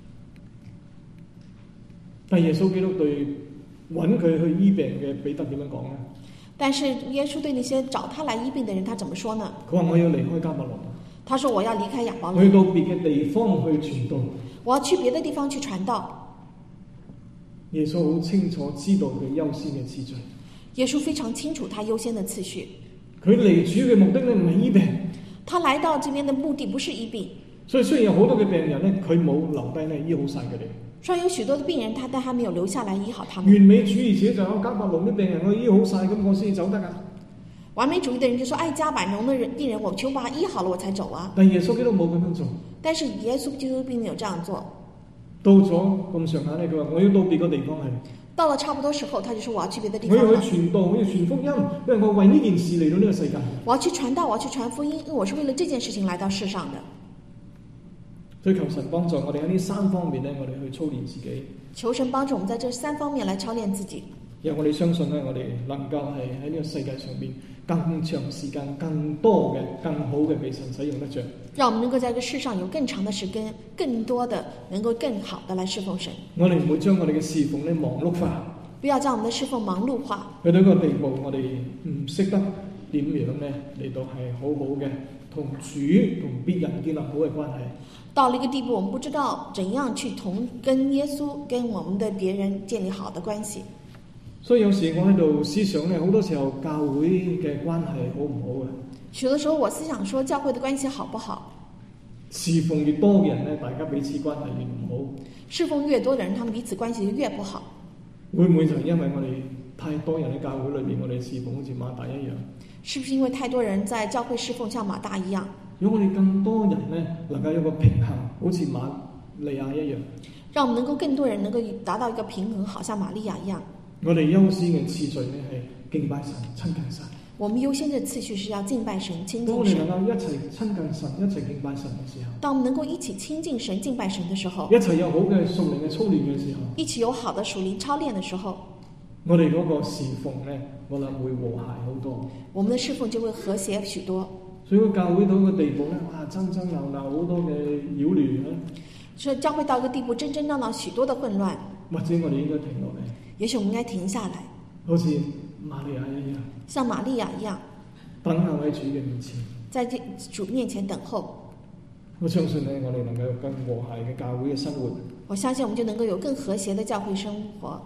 但耶穌基督對揾佢去醫病嘅彼得點樣講咧？ 但是耶穌對那些找他來醫病的人，他怎麼說呢？ 佢話：我要離開迦百農， 他說我要離開亞伯蘭， 去到別嘅地方去傳道。 我要去別的地方去傳道。 耶穌好清楚知道佢優先嘅次序。 耶穌非常清楚他優先的次序。 佢嚟主嘅目的咧唔係醫病， 他來到這邊的目的不是醫病。 所以雖然有好多嘅病人咧，佢冇留低咧醫好晒佢哋。 雖然有許多的病人，但他沒有留下來醫好他們。 完美主義者就有迦百農啲病人我醫好晒，咁我先走得噶。 完美主義的人就說：，迦百農的病人，我求把他醫好了，我才走啊。 但耶穌基督冇咁樣做。 但是耶穌基督並沒有這樣做。 到咗咁上下咧，佢話我要到別個地方去。 到了差不多時候，他就說我要去別的地我方了。 要去傳道，我要傳福音，因為我為呢件事嚟到呢個世界。 我要去傳道，我要去傳福音，因為我是為了這件事情來到世上的。 所以求神幫助我哋喺呢三方面咧，我哋去操練自己。 求神幫助我們在這三方面來操練自己。 因為我哋相信咧，我哋能夠係喺呢個世界上邊更長時間、更多嘅、更好嘅被神使用得着。 讓我們能夠在這個世上有更長的時間、更多的能夠更好的來侍奉神。 我哋唔會將我哋嘅侍奉咧忙碌化， 不要將我們的侍奉忙碌化。 去到一個地步，我哋唔識得點樣咧嚟到係好好嘅同主同別人建立好嘅關係。 到了一個地步，我們不知道怎樣去跟耶穌、跟我們的別人建立好的關係。 所以有時我喺度思想咧，好多時候教會嘅關係好唔好啊？ 許多時候我思想說，教會的關係好不好？ 侍奉越多嘅人咧，大家彼此關係越唔好。 侍奉越多的人，他們彼此關係就越不好。 會唔會就係因為我哋太多人喺教會裏面，我哋侍奉好似馬大一樣？ 是不是因為太多人在教會侍奉像馬大一樣？ 如果我哋更多人咧，能夠有個平衡，好似瑪利亞一樣， 讓我們能夠更多人能夠達到一個平衡，好像瑪利亞一樣。 我哋優先嘅次序咧係敬拜神、親近神。 我們優先嘅次序是要敬拜神、親近神。 當我哋能夠一齊親近神、一齊敬拜神嘅時候， 當我們能夠一起親近神、敬拜神的時候， 一齊有好嘅屬靈嘅操練嘅時候， 一起有好的屬靈操練的時候， 我哋嗰個侍奉咧，我諗會和諧好多。 我們的侍奉就會和諧許多。 所以個教會到個地步咧，哇，爭爭鬧鬧，好多嘅擾亂啊！ 所以教會到一個地步，真真鬧鬧許多的混亂。 或者我哋應該停落嚟， 也許我們應該停下來， 好似瑪利亞一樣， 像瑪利亞一樣， 等候喺主嘅面前， 在主面前等候。 我相信咧，我哋能夠有更和諧嘅教會嘅生活。 我相信我們就能夠有更和諧的教會生活。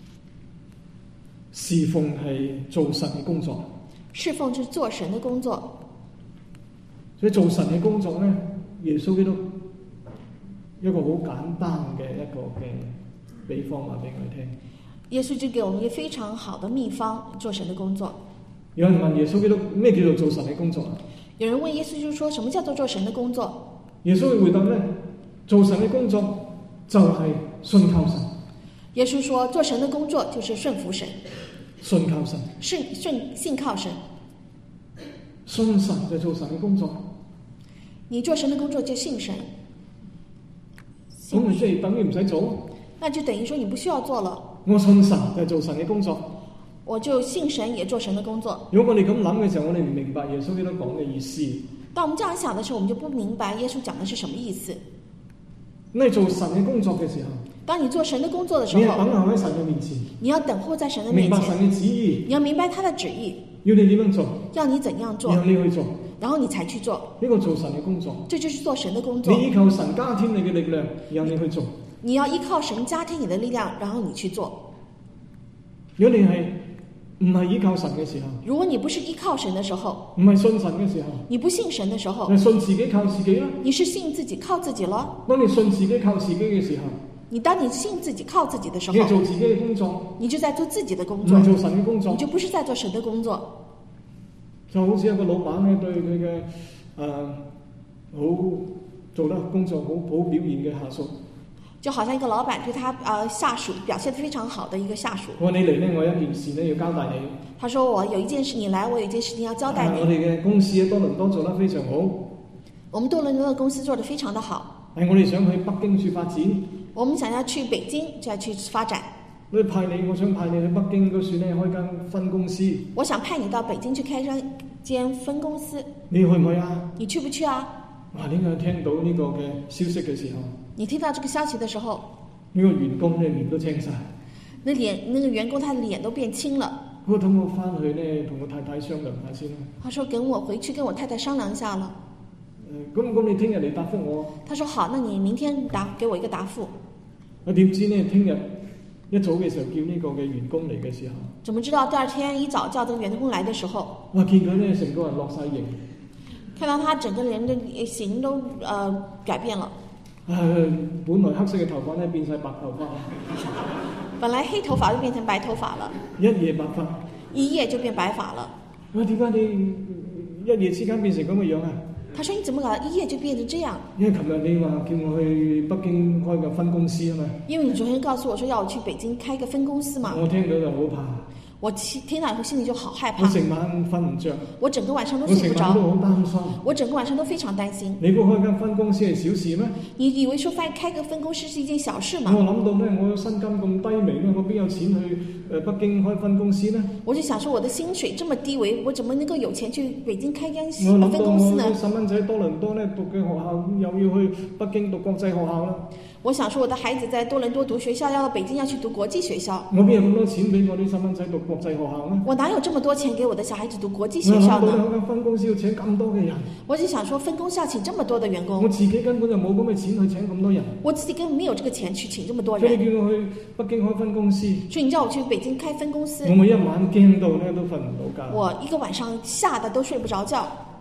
侍奉係做神嘅工作， 侍奉是做神的工作， 所以做神嘅工作咧，耶穌基督一個好簡單嘅一個嘅比方話俾我哋聽。 耶穌就給我們一個非常好的秘方，做神的工作。 有人問耶穌基督咩叫做做神嘅工作啊？ 有人問耶穌就說什麼叫做神的工作？ 耶穌會回答咧，做神嘅工作就係信靠神。 耶穌說做神的工作就是順服神， 信靠神， 信靠神， 信神就做神嘅工作。 你做神的工作就信神， 咁咪即係等於唔使做？ 那就等於說你不需要做了。 我信神就做神嘅工作， 我就信神也做神的工作。 如果我哋咁諗嘅時候，我哋唔明白耶穌基督講嘅意思。 當我們這樣想的時候，我們就不明白耶穌講的是什麼意思。 你做神嘅工作嘅時候， 當你做神的工作的時候， 你係等候喺神嘅面前， 你要等候在神的面前， 明白神嘅旨意， 你要明白他的旨意， 要你點樣做， 要你怎樣做， 然後你去做， 然後你才去做。 呢個做神嘅工作， 這就是做神的工作。 你依靠神加添你嘅力量，然後你去做。 你要依靠神加添你的力量，然後你去做。 如果你係唔係依靠神嘅時候， 如果你不是依靠神的時候， 唔係信神嘅時候， 你不信神的時候， 你信自己靠自己啦。 你是信自己靠自己咯。 當你信自己靠自己嘅時候， 當你信自己靠自己的時候， 你係做自己嘅工作， 你就在做自己的工作， 唔係做神嘅工作， 你就不是在做神的工作。 就好似一個老闆咧對佢嘅好做得工作好表現嘅下屬， 就好像一個老闆對他下屬表現得非常好的一個下屬。 我話你嚟呢，我有一件事呢要交代你。 他說我有一件事，你來，我有一件事情要交代你。 我哋嘅公司喺多倫多做得非常好。 我們多倫多的公司做得非常的好。 係我哋想去北京去發展。 我們想要去北京再去發展。 我想派你去北京嗰處呢開間分公司。我想派你到北京去開間分公司。你去唔去啊？你去不去啊？哇！點解聽到呢個嘅消息嘅時候？你聽到這個消息的時候，呢個員工呢臉都青晒。那個員工他的臉都變青了。我等我翻去呢，同我太太商量下先啦。他說：等我回去跟我太太商量一下了。咁你聽日嚟答覆我。他說：好，那你明天給我一個答覆。我點知呢？聽日一早嘅時候叫呢個嘅員工嚟嘅時候，怎麼知道第二天一早叫這個員工來的時候，我見佢呢成個人落晒形，看到他整個人的形都改變了。本來黑色嘅頭髮呢變晒白頭髮。本來黑頭髮就變成白頭髮了，一夜白髮，一夜就變白髮了。點解你一夜之間變成咁嘅樣啊？他說：你怎麼搞一夜就變成這樣？因為琴日你話叫我去北京開個分公司啊嘛。因為你昨天告訴我說要我去北京開個分公司嘛。我聽到就好怕。我聽到以後心裡就好害怕。我成晚瞓唔着。我整個晚上都睡不着。我成晚都好擔心。我整個晚上都非常擔心。你估開間分公司係小事咩？你以為說開個分公司是一件小事嗎？我諗到呢，我薪金咁低微呢，我邊有錢去北京開分公司呢？我就想說，我的薪水這麼低微，我怎麼能夠有錢去北京開間分公司呢？我細蚊仔多倫多呢讀嘅學校，又要去北京讀國際學校啦。我想說，我的孩子在多倫多讀學校，要到北京要去讀國際學校。我邊有咁多錢俾我啲細蚊仔讀國際學校呢？我哪有這麼多錢給我的小孩子讀國際學校呢？我諗到有間分公司要請咁多嘅人。我就想說，分公司要請這麼多的員工。我自己根本就冇咁嘅錢去請咁多人。我自己根本沒有這個錢去請這麼多人。所以你叫我去北京開分公司。所以你叫我去北京開分公司。我每一晚驚到呢都瞓唔到覺。我一個晚上嚇得都睡不着覺。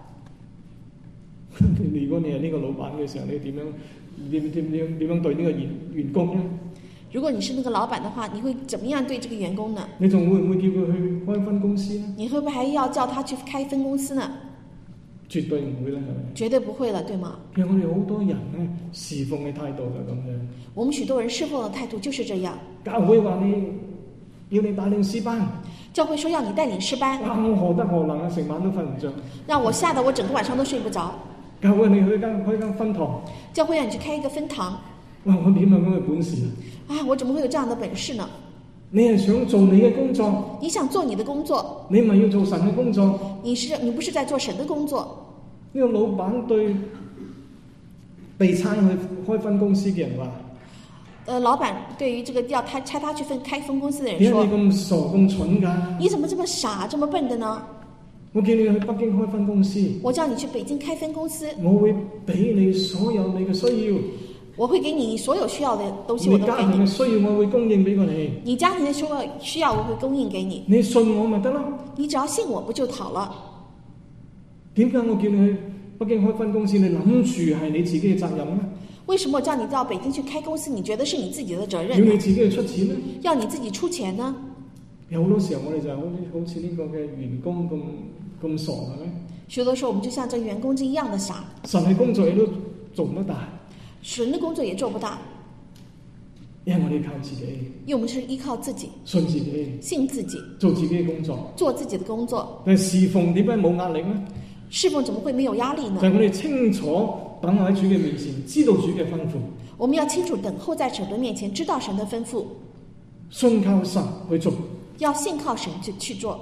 如果你係呢個老闆嘅時候，你點樣對呢個員工呢？如果你是那個老闆的話，你會怎麼樣對這個員工呢？你仲會唔會叫佢去開分公司呢？你會不會還要叫他去開分公司呢？絕對唔會啦，係咪？絕對不會了，對嗎？其實我哋好多人呢，侍奉嘅態度就咁樣。我們許多人侍奉嘅態度就是這樣。教會話要你帶領詩班。教會說要你帶領詩班。哇！我何德何能啊，成晚都瞓唔着。讓我嚇得我整個晚上都睡不着。教會你開間分堂。教會讓你去開一個分堂。哇！我點有咁嘅本事啊？我怎麼會有這樣的本事呢？你係想做你嘅工作？你想做你的工作？你唔係要做神嘅工作？你不是在做神的工作？呢個老闆對被差去開分公司嘅人話： 老闆對於這個要差他去開分公司的人點解說： 你咁傻咁蠢㗎？ 你怎麼這麼傻這麼笨的呢？ 我叫你去北京開分公司， 我叫你去北京開分公司， 我會俾你所有你嘅需要， 我會給你所有需要的東西， 你我都給你。 家庭嘅需要我會供應俾過你， 你家庭的需要我會供應給你， 你信我咪得咯。 你只要信我不就好了？ 點解我叫你去北京開分公司？你諗住係你自己嘅責任呢？ 為什麼我叫你到北京去開公司？你覺得是你自己的責要任呢？ 你自己去出錢呢？ 要你自己出錢呢？ 有好多時候我哋就好似呢個嘅員工咁傻嘅咩？ 許多時候我們就像這個員工一樣的傻， 神嘅工作亦都做唔得大， 神的工作也做不大， 因為我哋靠自己， 因為我們是依靠自己， 信自己， 信自己， 做自己嘅工作。 做自己的工作。 但係侍奉點解冇壓力呢？ 侍奉怎麼會沒有壓力呢就？係我哋清楚等候喺主嘅面前，知道主嘅吩咐， 我們要清楚等候在神的面前，知道神的吩咐， 信靠神去做， 要信靠神去做，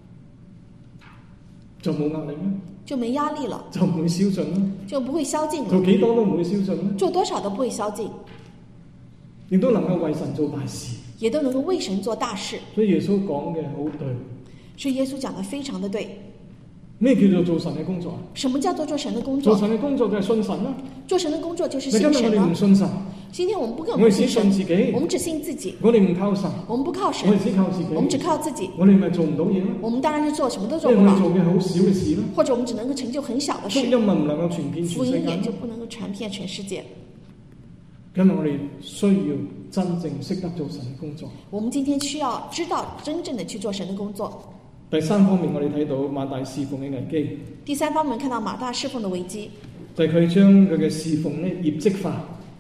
就冇壓力啦， 就沒壓力了， 就唔會消盡啦， 就不會消盡做了， 幾多都唔會消盡啦， 做多少都不會消盡， 亦都能夠為神做大事。 也都能夠為神做大事。 所以耶穌講嘅好對， 所以耶穌講得非常的對。 咩叫做做神嘅工作啊？ 什麼叫做做神的工作？ 做神嘅工作就係信神啦。 做神的工作就是但今日我信神啊哋唔！信神， 今天我們不我哋只信神， 信自己， 我們只信自己， 我哋唔靠神， 我們不靠神我，哋只靠自己， 我們只靠自己， 我哋咪做唔到嘢咯。 我們當然是做什麼都因為我哋做不了， 做嘅好少嘅事啦， 或者我們只能夠成就很小的事， 福音咪唔能夠傳遍全世福音也界。 就不能夠傳遍全世界。 今日我哋需要真正識得做神嘅工作。 我們今天需要知道真正的去做神的工作。 第三方面，我哋睇到馬大侍奉嘅危機， 第三方面看到馬大侍奉的危機， 就係佢將佢嘅侍奉咧業績化，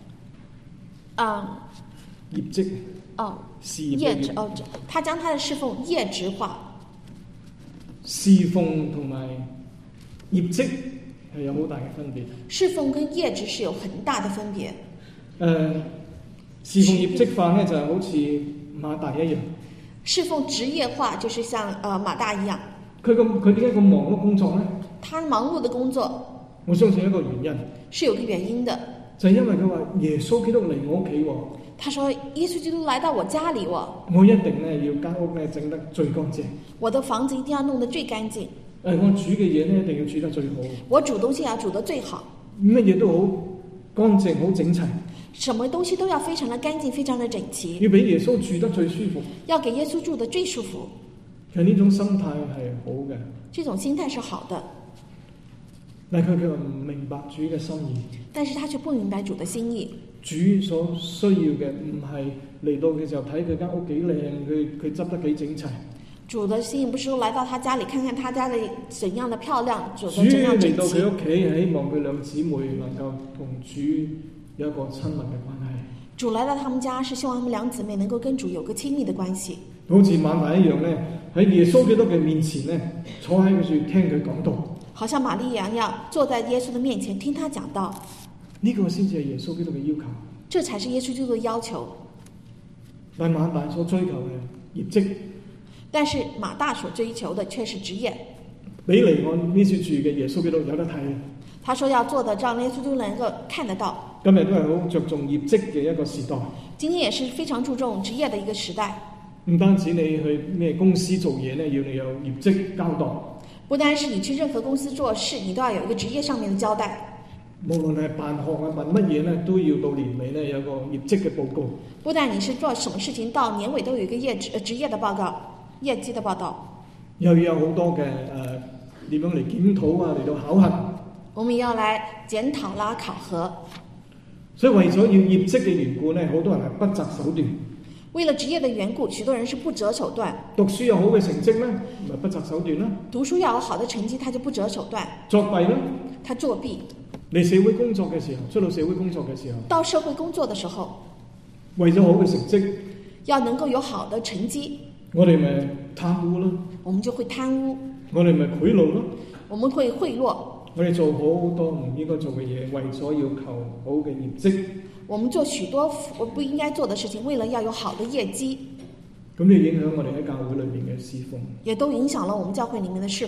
業績事業嘅業他將他的侍奉業職化。 侍奉同埋業績係有好大嘅分別。 侍奉跟業職是有很大的分別。 侍奉業績化咧就係好似馬大一樣， 侍奉職業化就是像馬大一樣。 佢點解咁忙碌工作咧？ 他忙碌的工作我相信一個原因， 是有個原因的。 就係因為佢話耶穌基督嚟我屋企喎， 他說耶穌基督來到我家裏， 我一定咧要間屋咧整得最乾淨。 我的房子一定要弄得最乾淨， 我煮嘅嘢咧一定要煮得最好， 我煮東西要煮得最好， 乜嘢都好乾淨好整齊， 什麼東西都要非常的乾淨，非常的整齊， 要俾耶穌住得最舒服。 要給耶穌住得最舒服。 其實呢種心態係好嘅， 這種心態是好的， 但係佢卻唔明白主嘅心意。 但是他卻不明白主的心意。 主所需要嘅唔係嚟到嘅時候睇佢間屋幾靚，佢執得幾整齊。 主的心意不是說來到他家裏看看他家裏怎樣的漂亮，煮主得怎樣整嚟到佢齊。 屋企，係希望佢兩姊妹能夠同主有一個親密嘅關係。 主來到他們家是希望他們兩姊妹能夠跟主有個親密的關係， 好似馬大一樣咧，喺耶穌基督嘅面前咧，坐喺佢處聽佢講道。 好像瑪利亞一樣坐在耶穌的面前聽他講道， 呢個先至係耶穌基督嘅要求。 這才是耶穌基督的要求。 但馬大所追求嘅業績， 但是馬大所追求的卻是職業。 比離岸呢處住嘅耶穌基督有得睇。 他說要做的，讓耶穌基督能夠看得到。 今日都係好着重業績嘅一個時代。 今天也是非常注重職業的一個時代。 唔單止你去咩公司做嘢咧，要你有業績交代。 不單是你去任何公司做事，你都要有一個職業上面的交代。 無論係辦學啊，辦乜嘢咧，都要到年尾咧有個業績嘅報告。 不但你是做什麼事情，到年尾都有一個職業的報告，業績的報道。 又要有好多嘅點樣嚟檢討啊，嚟到考核。 我們要來檢討啦、考核。 所以為咗要業績嘅緣故咧，好多人係不擇手段。 為了職業的緣故，許多人是不擇手段。 讀書有好嘅成績咧，咪不擇手段啦。 讀書要有好的成績，他就不擇手段。 作弊啦， 他作弊。 嚟社會工作嘅時候，出到社會工作嘅時候， 到社會工作的時候， 為咗好嘅成績， 要能夠有好的成績， 我哋咪貪污咯， 我們就會貪污， 我哋咪賄賂咯， 我們會賄賂， 我哋做好多唔應該做嘅嘢，為咗要求好嘅業績。 我們做許多不應該做的事情，為了要有好的業績， 咁就影響我哋喺教會裏面嘅侍奉。 也都影響了我們教會裡面的侍奉。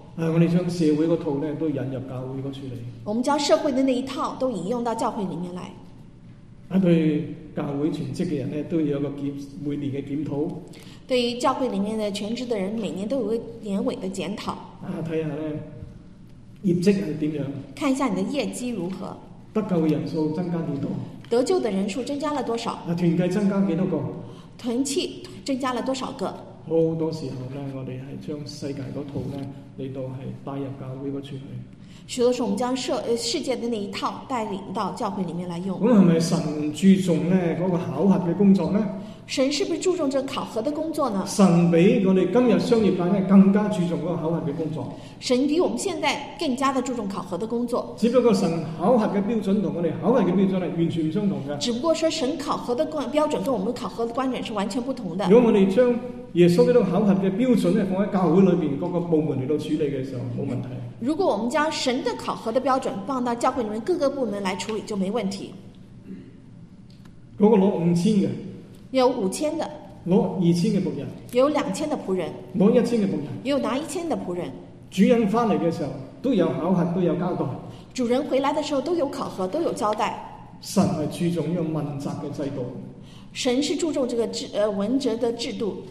我哋將社會嗰套咧都引入教會嗰處理。 我們將社會的那一套都引用到教會裡面來。 對教會全職嘅人咧，都要有個每年嘅檢討。 對於教會裡面的全職的人，每年都有個年尾的檢討。 睇下咧業績係點樣？ 看一下你的業績如何？ 得救嘅人數增加幾多？ 得救的人數增加了多少？ 團契增加幾多個？ 團契增加了多少個？ 好多時候咧，我哋係將世界嗰套咧嚟到係帶入教會嗰處去。 許多時候，我們將世界的那一套帶領到教會裡面來用。 咁係咪神注重咧嗰個考核嘅工作咧？ 神是不是注重這個考核的工作呢？ 神比我哋今日商業界咧更加注重嗰個考核嘅工作。 神比我們現在更加的注重考核的工作。 只不過神考核嘅標準同我哋考核嘅標準係完全唔相同嘅。 只不過說神考核的標準跟我們考核的觀點是完全不同的。 如果我哋將耶穌基督考核嘅標準咧放喺教會裏邊各個部門嚟到處理嘅時候，冇問題。 如果我們將神的考核的標準放到教會裡面各個部門來處理，就沒問題。 嗰個攞5000嘅， 有5000的。 攞2000嘅僕人， 有2000的僕人， 攞1000嘅僕人， 也有拿1000的僕人。 主人翻嚟嘅時候都有考核，都有交代。 主人回來的時候都有考核，都有交代。 神係注重呢個問責嘅制度。 神是注重這個問責的制度。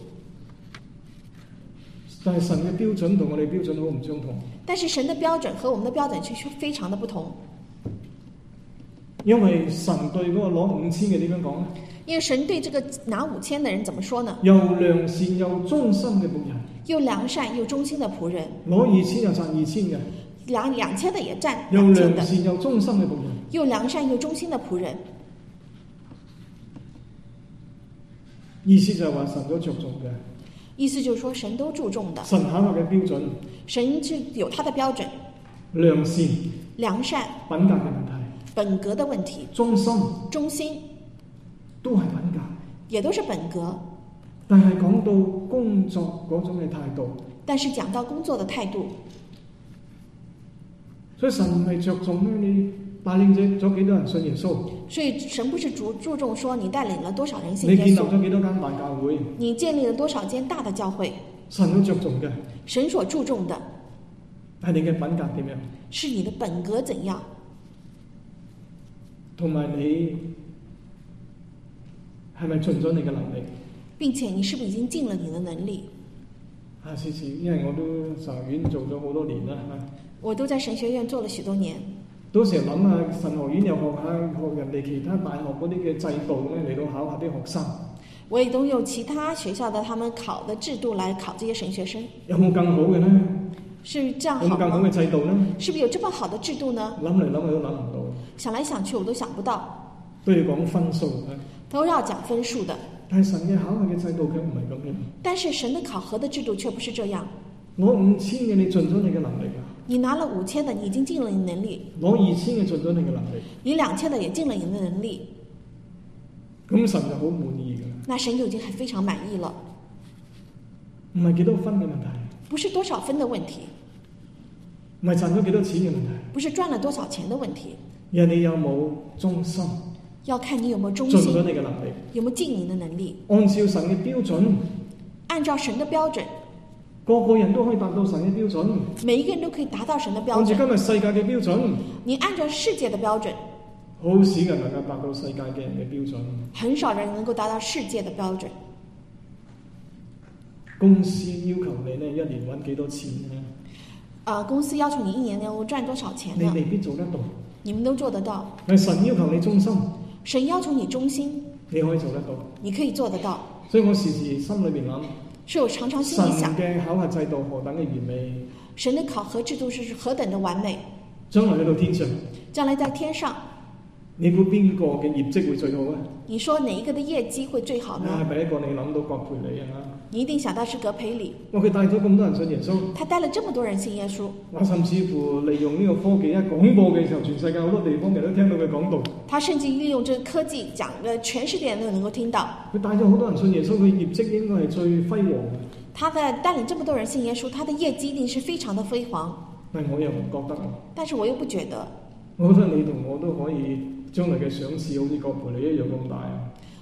但係神嘅標準同我哋標準好唔相同。 但是神的標準和我們的標準卻非常的不同。 因為神對嗰個攞5000嘅點樣講呢？ 因為神對這個拿5000的人怎麼說呢？ 又良善又忠心嘅僕人， 又良善又忠心的僕人， 攞2000又賺2000嘅， 拿2000的也佔又 2000 良的， 善又忠心嘅僕人， 又良善又忠心的僕人。 意思就係話神都着重嘅。 意思就是說神都注重的。 神考核嘅標準， 神是有他的標準。 良善、 良善、 品格嘅問題、 本格的問題、 忠心、 忠心都係品格， 也都是本格。 但係講到工作嗰種嘅態度， 但是講到工作的態度， 所以神唔係着重咧你帶領咗幾多人信耶穌。 所以神不是注重說你帶領了多少人信你耶穌， 建立咗幾多間大教會， 你建立了多少間大的教會， 神都着重嘅。 神所注重的係你嘅品格點樣， 是你的本格怎樣， 同埋你係咪盡咗你嘅能力， 並且你是不是已經盡了你的能力。 次次因為我都神學院做咗好多年啦， 我都在神學院做了許多年， 都成日諗下神學院又學人哋其他大學嗰啲嘅制度咧嚟到考下啲學生。 我也都用其他學校的他們考的制度來考這些神學生。 有冇更好嘅呢？ 是這樣好嗎？ 有冇更好嘅制度呢？ 是不是有這麼好的制度呢？ 諗嚟諗去都諗唔到。 想來想去我都想不到。 都要講分數嘅， 都要講分數的。 但係神嘅考核嘅制度佢唔係咁樣。 但是神的考核的制度卻不是這樣。 攞5000嘅你盡咗你嘅能力啊！ 你拿了5000的，你已經盡了你能力。 攞2000嘅盡咗你嘅能力。 你2000的也盡了你的能力。 咁神就好滿意嘅。 那神就已經非常滿意了。 唔係幾多分嘅問題。 不是多少分的問題。 唔係賺咗幾多錢嘅問題。 不是賺了多少錢的問題。 而係你有冇忠心？ 要看你有沒有忠心。 盡咗你嘅能力。 有沒有盡你的能力？ 按照神嘅標準。 按照神的標準。 個個人都可以達到神嘅標準。 每一個人都可以達到神的標準。 按照今日世界嘅標準。 你按照世界的標準。 好少人能夠達到世界嘅人嘅標準。 很少人能夠達到世界的標準。 公司要求你呢一年揾幾多錢呢？ 公司要求你一年能夠賺多少錢呢？ 你未必做得到。 你們都做得到。 但神要求你忠心。 神要求你忠心。 你可以做得到。 你可以做得到。 所以我時時心裏邊諗。 所以我常常心裏想。 神嘅考核制度何等嘅完美。 神的考核制度是何等的完美。 將來去到天上。 將來在天上。 你估邊個嘅業績會最好啊？ 你說哪一個的業績會最好呢？ 係咪一個你諗到葛培理啊？ 你一定想到是葛培理。 佢帶咗咁多人信耶穌。 他帶了這麼多人信耶穌。 甚至乎利用呢個科技一廣播嘅時候，全世界好多地方人都聽到佢講道。 他甚至利用這個科技講嘅，全世界人都能夠聽到。 佢帶咗好多人信耶穌，佢業績應該係最輝煌嘅。 他在帶領這麼多人信耶穌，他的業績一定是非常的輝煌。 但我又唔覺得。 但是我又不覺得。 我覺得你同我都可以將來嘅賞賜好似葛培理一樣咁大啊！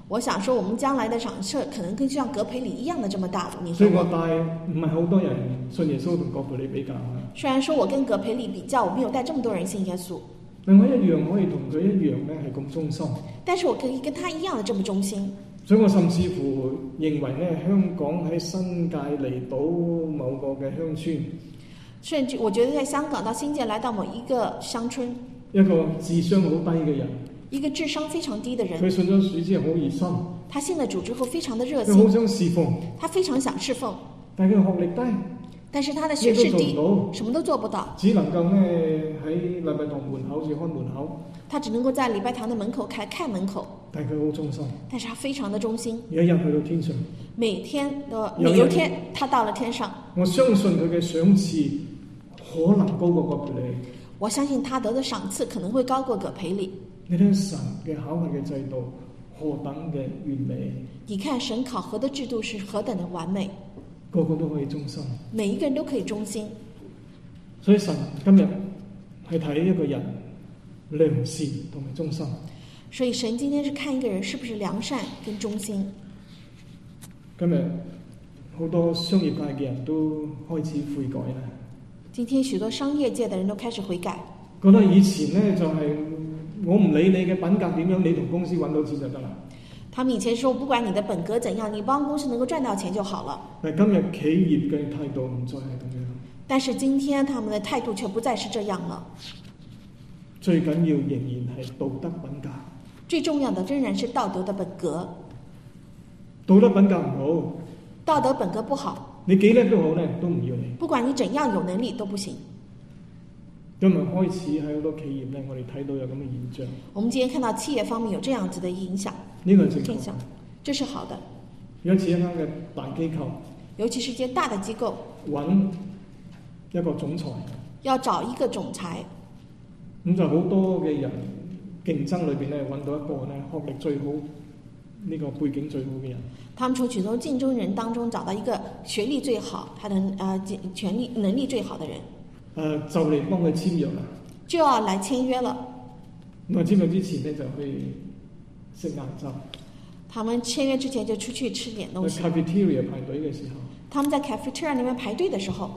我想說，我們將來的賞賜可能跟像葛培理一樣的這麼大。你所以我說我帶唔係好多人信耶穌同葛培理比較啊。 雖然說我跟葛培理比較，我沒有帶這麼多人信耶穌， 但我一樣可以同佢一樣咧係咁忠心。 但是我可以跟他一樣的這麼忠心。 所以我甚至乎認為咧，香港喺新界嚟到某個嘅鄉村， 甚至我覺得在香港到新界來到某一個鄉村， 一個智商好低嘅人， 一個智商非常低的人， 佢信咗主之後好熱心， 他信了主之後非常的熱佢好心， 想侍奉， 他非常想侍奉， 但係佢學歷低， 但是他的學識咩都低做唔到， 什麼都做不到， 只能夠咧喺禮拜堂門口住看門口， 他只能夠在禮拜堂的門口看門口， 但係佢好忠心。 但是他非常的忠心， 有一日去到天上， 每天有有一天他到了天上， 我相信佢嘅賞賜可能高過葛培理。 我相信他得的賞賜可能會高過葛培理。 你睇神嘅考核嘅制度何等嘅完美， 你看神考核的制度是何等的完美， 個個都可以忠心。 每一個人都可以忠心。 所以神今日係睇一個人良善同埋忠心。 所以神今天是看一個人是不是良善跟忠心。 今日好多商業界嘅人都開始悔改啦， 今天許多商業界的人都開始悔改， 覺得以前呢就係我唔理你嘅品格點樣，你同公司揾到錢就得啦。 他們以前說不管你的本格怎樣，你幫公司能夠賺到錢就好了。 但係今日企業嘅態度唔再係咁樣， 但是今天他們的態度卻不再是這樣了。 最緊要仍然係道德品格。 最重要的仍然是道德的本格。 道德品格唔好， 道德本格不好， 你幾叻都好咧，都唔要你。 不管你怎樣有能力都不行。 今日開始喺好多企業咧，我哋睇到有咁嘅現象。 我們今天看到企業方面有這樣子的影響， 呢個係正確現象，這是好的。 有一次一間嘅大機構尤其是一間大的機構揾一個總裁， 要找一個總裁， 咁就好多嘅人競爭裏邊咧揾到一個咧學歷最好、呢個背景最好嘅人。 他們從許多競爭人當中找到一個學歷最好、他的權力能力最好的人， 就嚟幫佢簽約啦。 就要來簽約了。 咁啊簽約之前咧就去食晏晝。 他們簽約之前就出去吃點東西。 喺 cafeteria 排隊嘅時候， 他們在 cafeteria 裡面排隊的時候，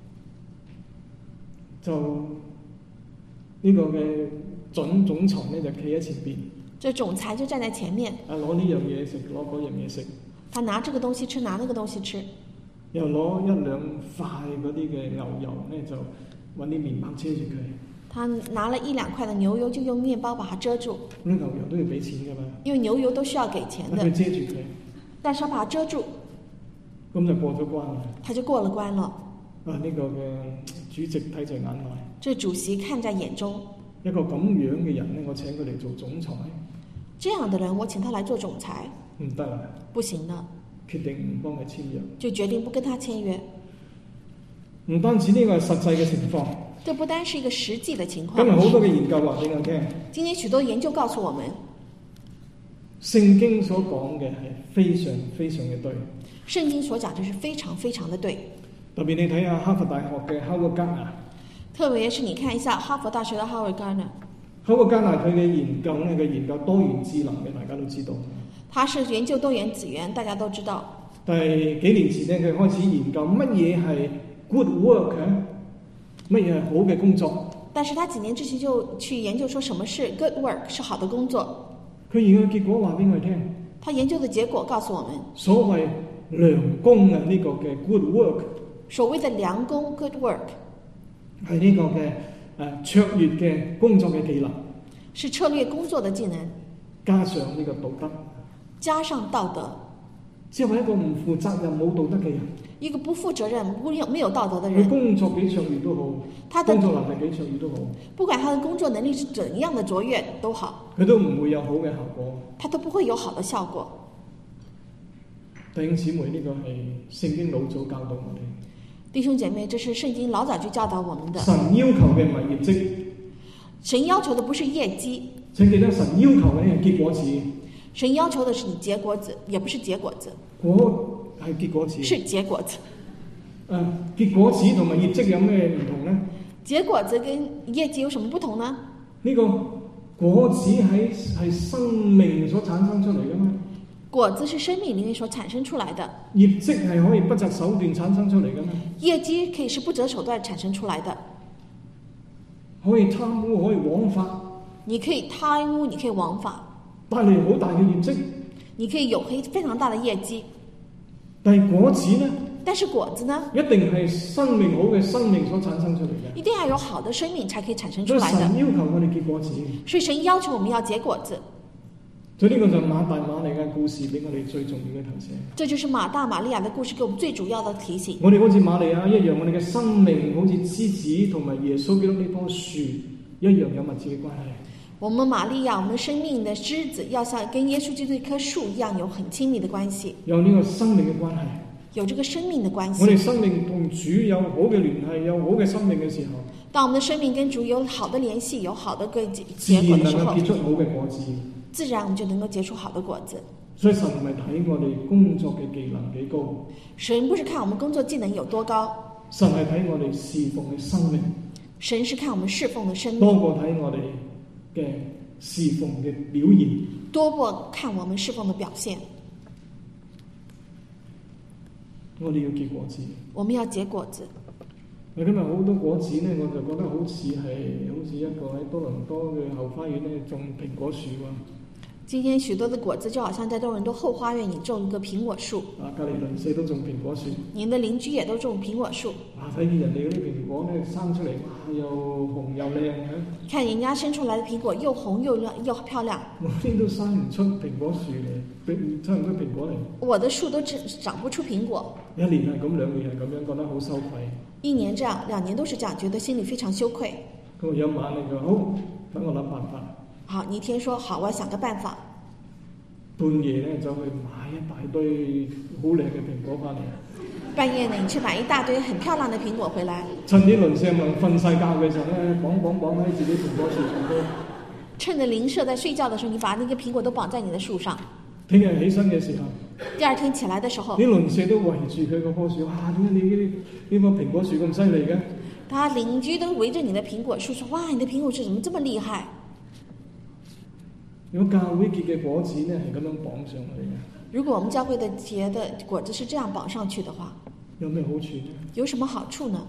就呢個嘅總裁咧就企喺前邊。 這總裁就站在前面， 攞呢樣嘢食，攞嗰樣嘢食， 他拿這個東西吃，拿那個東西吃， 又攞一兩塊嗰啲嘅牛油咧，就揾啲麵包遮住佢。 他拿了一兩塊的牛油，就用麵包把它遮住。 咁牛油都要俾錢㗎嘛， 因為牛油都需要給錢的， 佢遮住佢， 但是他把它遮住， 咁就過咗關啦。 他就過了關了。 呢個嘅主席睇在眼內， 這主席看在眼中， 一個咁樣嘅人咧，我請佢嚟做總裁， 這樣的人我請他來做總裁， 唔得啦， 不行的， 決定唔幫佢簽約。 就決定不跟他簽約。 唔單止呢個係實際嘅情況， 這不單是一個實際的情況。 今日好多嘅研究話俾我聽， 今天許多研究告訴我們， 聖經所講嘅係非常非常嘅對。 聖經所講的是非常非常的對。 特別你睇下哈佛大學嘅 Howard Gardner， 特別是你看一下哈佛大學的 Howard Gardner， Howard Gardner 佢嘅研究咧，佢研究多元智能嘅，大家都知道。 他是研究多元子源，大家都知道。 但係幾年前咧，佢開始研究乜嘢係 good work 啊，乜嘢係好嘅工作。 但是他幾年之前就去研究說什麼是 good work， 是好的工作。 佢研究嘅結果話俾我哋聽， 他研究的結果告訴我們， 所謂良工啊，呢個嘅 good work， 所謂的良工 good work 係呢個嘅卓越嘅工作嘅技能， 是策略工作的技能， 加上呢個道德， 加上道德。 即係一個唔負責任冇道德嘅人， 一個不負責任沒有道德的佢人， 工作幾卓越都好， 他的工作能力幾卓越都好， 不管他的工作能力是怎樣的卓越都好， 佢都唔會有好嘅效果。 他都不會有好的效果。 弟兄姊妹，呢個係聖經老早教導我哋。 弟兄姐妹，這是聖經老早就教導我們的。 神要求嘅唔係業績， 神要求的不是業績。 請記得神要求嘅係結果子。 神要求的是你結果子，也不是結果子。 果係結果子。 是結果子。 結果子同埋業績有咩唔同呢？ 結果子跟業績有什麼不同呢？ 呢個果子係生命所產生出嚟噶嘛？ 果子是生命里面所產生出來的， 業績係可以不擇手段產生出嚟㗎嘛？ 業績可以是不擇手段產生出來的。 可以貪污，可以枉法， 你可以貪污，你可以枉法， 帶嚟好大嘅業績。 你可以有非常大的業績。 但係果子呢？ 但是果子呢？ 一定係生命好嘅生命所產生出嚟嘅。 一定要有好的生命才可以產生出所以來的。 神要求我哋結果子。 所以神要求我們要結果子。 所以呢個就馬大馬利嘅故事俾我哋最重要嘅提醒。 這就是馬大馬利亞的故事給我們最主要的提醒。 我哋好似瑪利亞一樣，我哋嘅生命好似枝子同埋耶穌基督呢棵樹一樣有密切嘅關係。 我們瑪利亞，我們生命的枝子要像跟耶穌基督一棵樹一樣有很親密的關係， 有呢個生命嘅關係， 有這個生命的關係。 我哋生命同主有好嘅聯繫，有好嘅生命嘅時候， 當我們的生命跟主有好的聯繫，有好的個自然能結果的時候， 夠結出好嘅果子。 自然我們就能夠結出好的果子。 所以神唔係睇我哋工作嘅技能幾高， 神不是看我們工作技能有多高， 神係睇我哋侍奉嘅生命， 神是看我們侍奉的生多命， 過睇我哋嘅侍奉嘅表現。 多過看我們侍奉的表現。 我哋要結果子。 我們要結果子。 今日好多果子呢，我就覺得好似一個喺多倫多嘅後花園咧種蘋果樹喎。 今天許多的果子就好像在多倫多後花園你種一個蘋果樹， 隔離鄰舍都種蘋果樹。 您的鄰居也都種蘋果樹。 睇見人哋嗰啲蘋果咧生出嚟，哇，又紅又靚嘅。 看人家生出來的蘋果又紅又亮又漂亮。 我邊都生唔出蘋果樹嚟，生唔出蘋果嚟。 我的樹都長不出蘋果。 一年係咁，兩年係咁樣，覺得好羞愧。 一年這樣，2年都是這樣，覺得心裡非常羞愧。 咁有一晚你就好，等我諗辦法。 好，你一天說好，我要想個辦法。 半夜咧就去買一大堆好靚嘅蘋果翻嚟。 半夜呢，你去買一大堆很漂亮的蘋果回來。 趁啲鄰舍們瞓晒覺嘅時候咧，綁喺自己蘋果樹上高。 趁着鄰舍在睡覺的時候，你把那個蘋果都綁在你的樹上。 聽日起身嘅時候， 第二天起來的時候， 啲鄰舍都圍住佢個棵樹，哇！點解你呢棵蘋果樹咁犀利嘅？ 他鄰居都圍着你的蘋果樹說：哇，你的蘋果樹怎麼這麼厲害？ 如果教會結嘅果子呢係咁樣綁上去嘅， 如果我們教會的結的果子是這樣綁上去的話， 有咩好處呢？ 有什麼好處呢？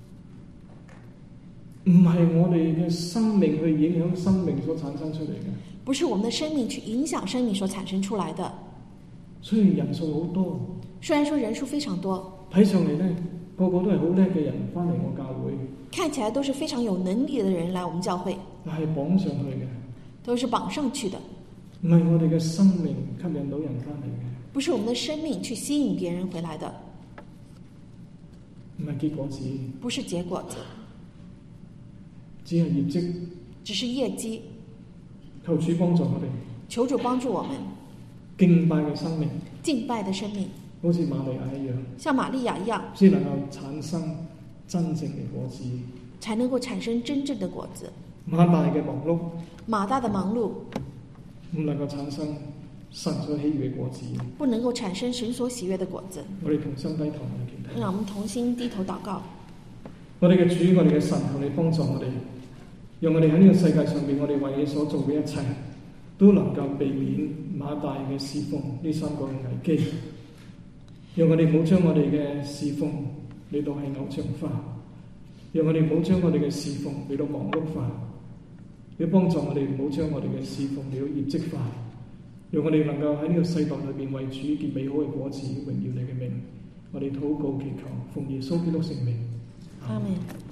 唔係我哋嘅生命去影響生命所產生出嚟嘅， 不是我們的生命去影響生命所產生出來的。 雖然人數好多， 雖然說人數非常多， 睇上嚟呢個個都係好叻嘅人翻嚟我教會， 看起來都是非常有能力的人來我們教會， 但係綁上去嘅， 都是綁上去的， 唔係我哋嘅生命吸引到人翻嚟嘅， 不是我們的生命去吸引別人回來的， 唔係結果子， 不是結果子， 只係業績， 只是業績。 求主幫助我哋， 求主幫助我們敬拜嘅生命， 敬拜的生命， 好似瑪利亞一樣， 像瑪利亞一樣， 先能夠產生真正嘅果子， 才能夠產生真正的果子。 馬大嘅忙碌， 馬大的忙碌唔能夠產生神所喜悅嘅果子， 不能夠產生神所喜悅的果子。 我哋同心低頭去祈禱。 讓我們同心低頭禱告。 我哋嘅主，我哋嘅神，求你幫助我哋，讓我哋喺呢個世界上邊，我哋為你所做嘅一切，都能夠避免馬大嘅侍奉呢3個危機。讓我哋唔好將我哋嘅侍奉嚟到係偶像化，讓我哋唔好將我哋嘅侍奉嚟到忙碌化。要幫助我哋唔好將我哋嘅侍奉嚟到業績化，讓我哋能夠喺呢個世代裏邊為主結美好嘅果子，榮耀你嘅名。我哋禱告祈求，奉耶穌基督聖名。 阿們。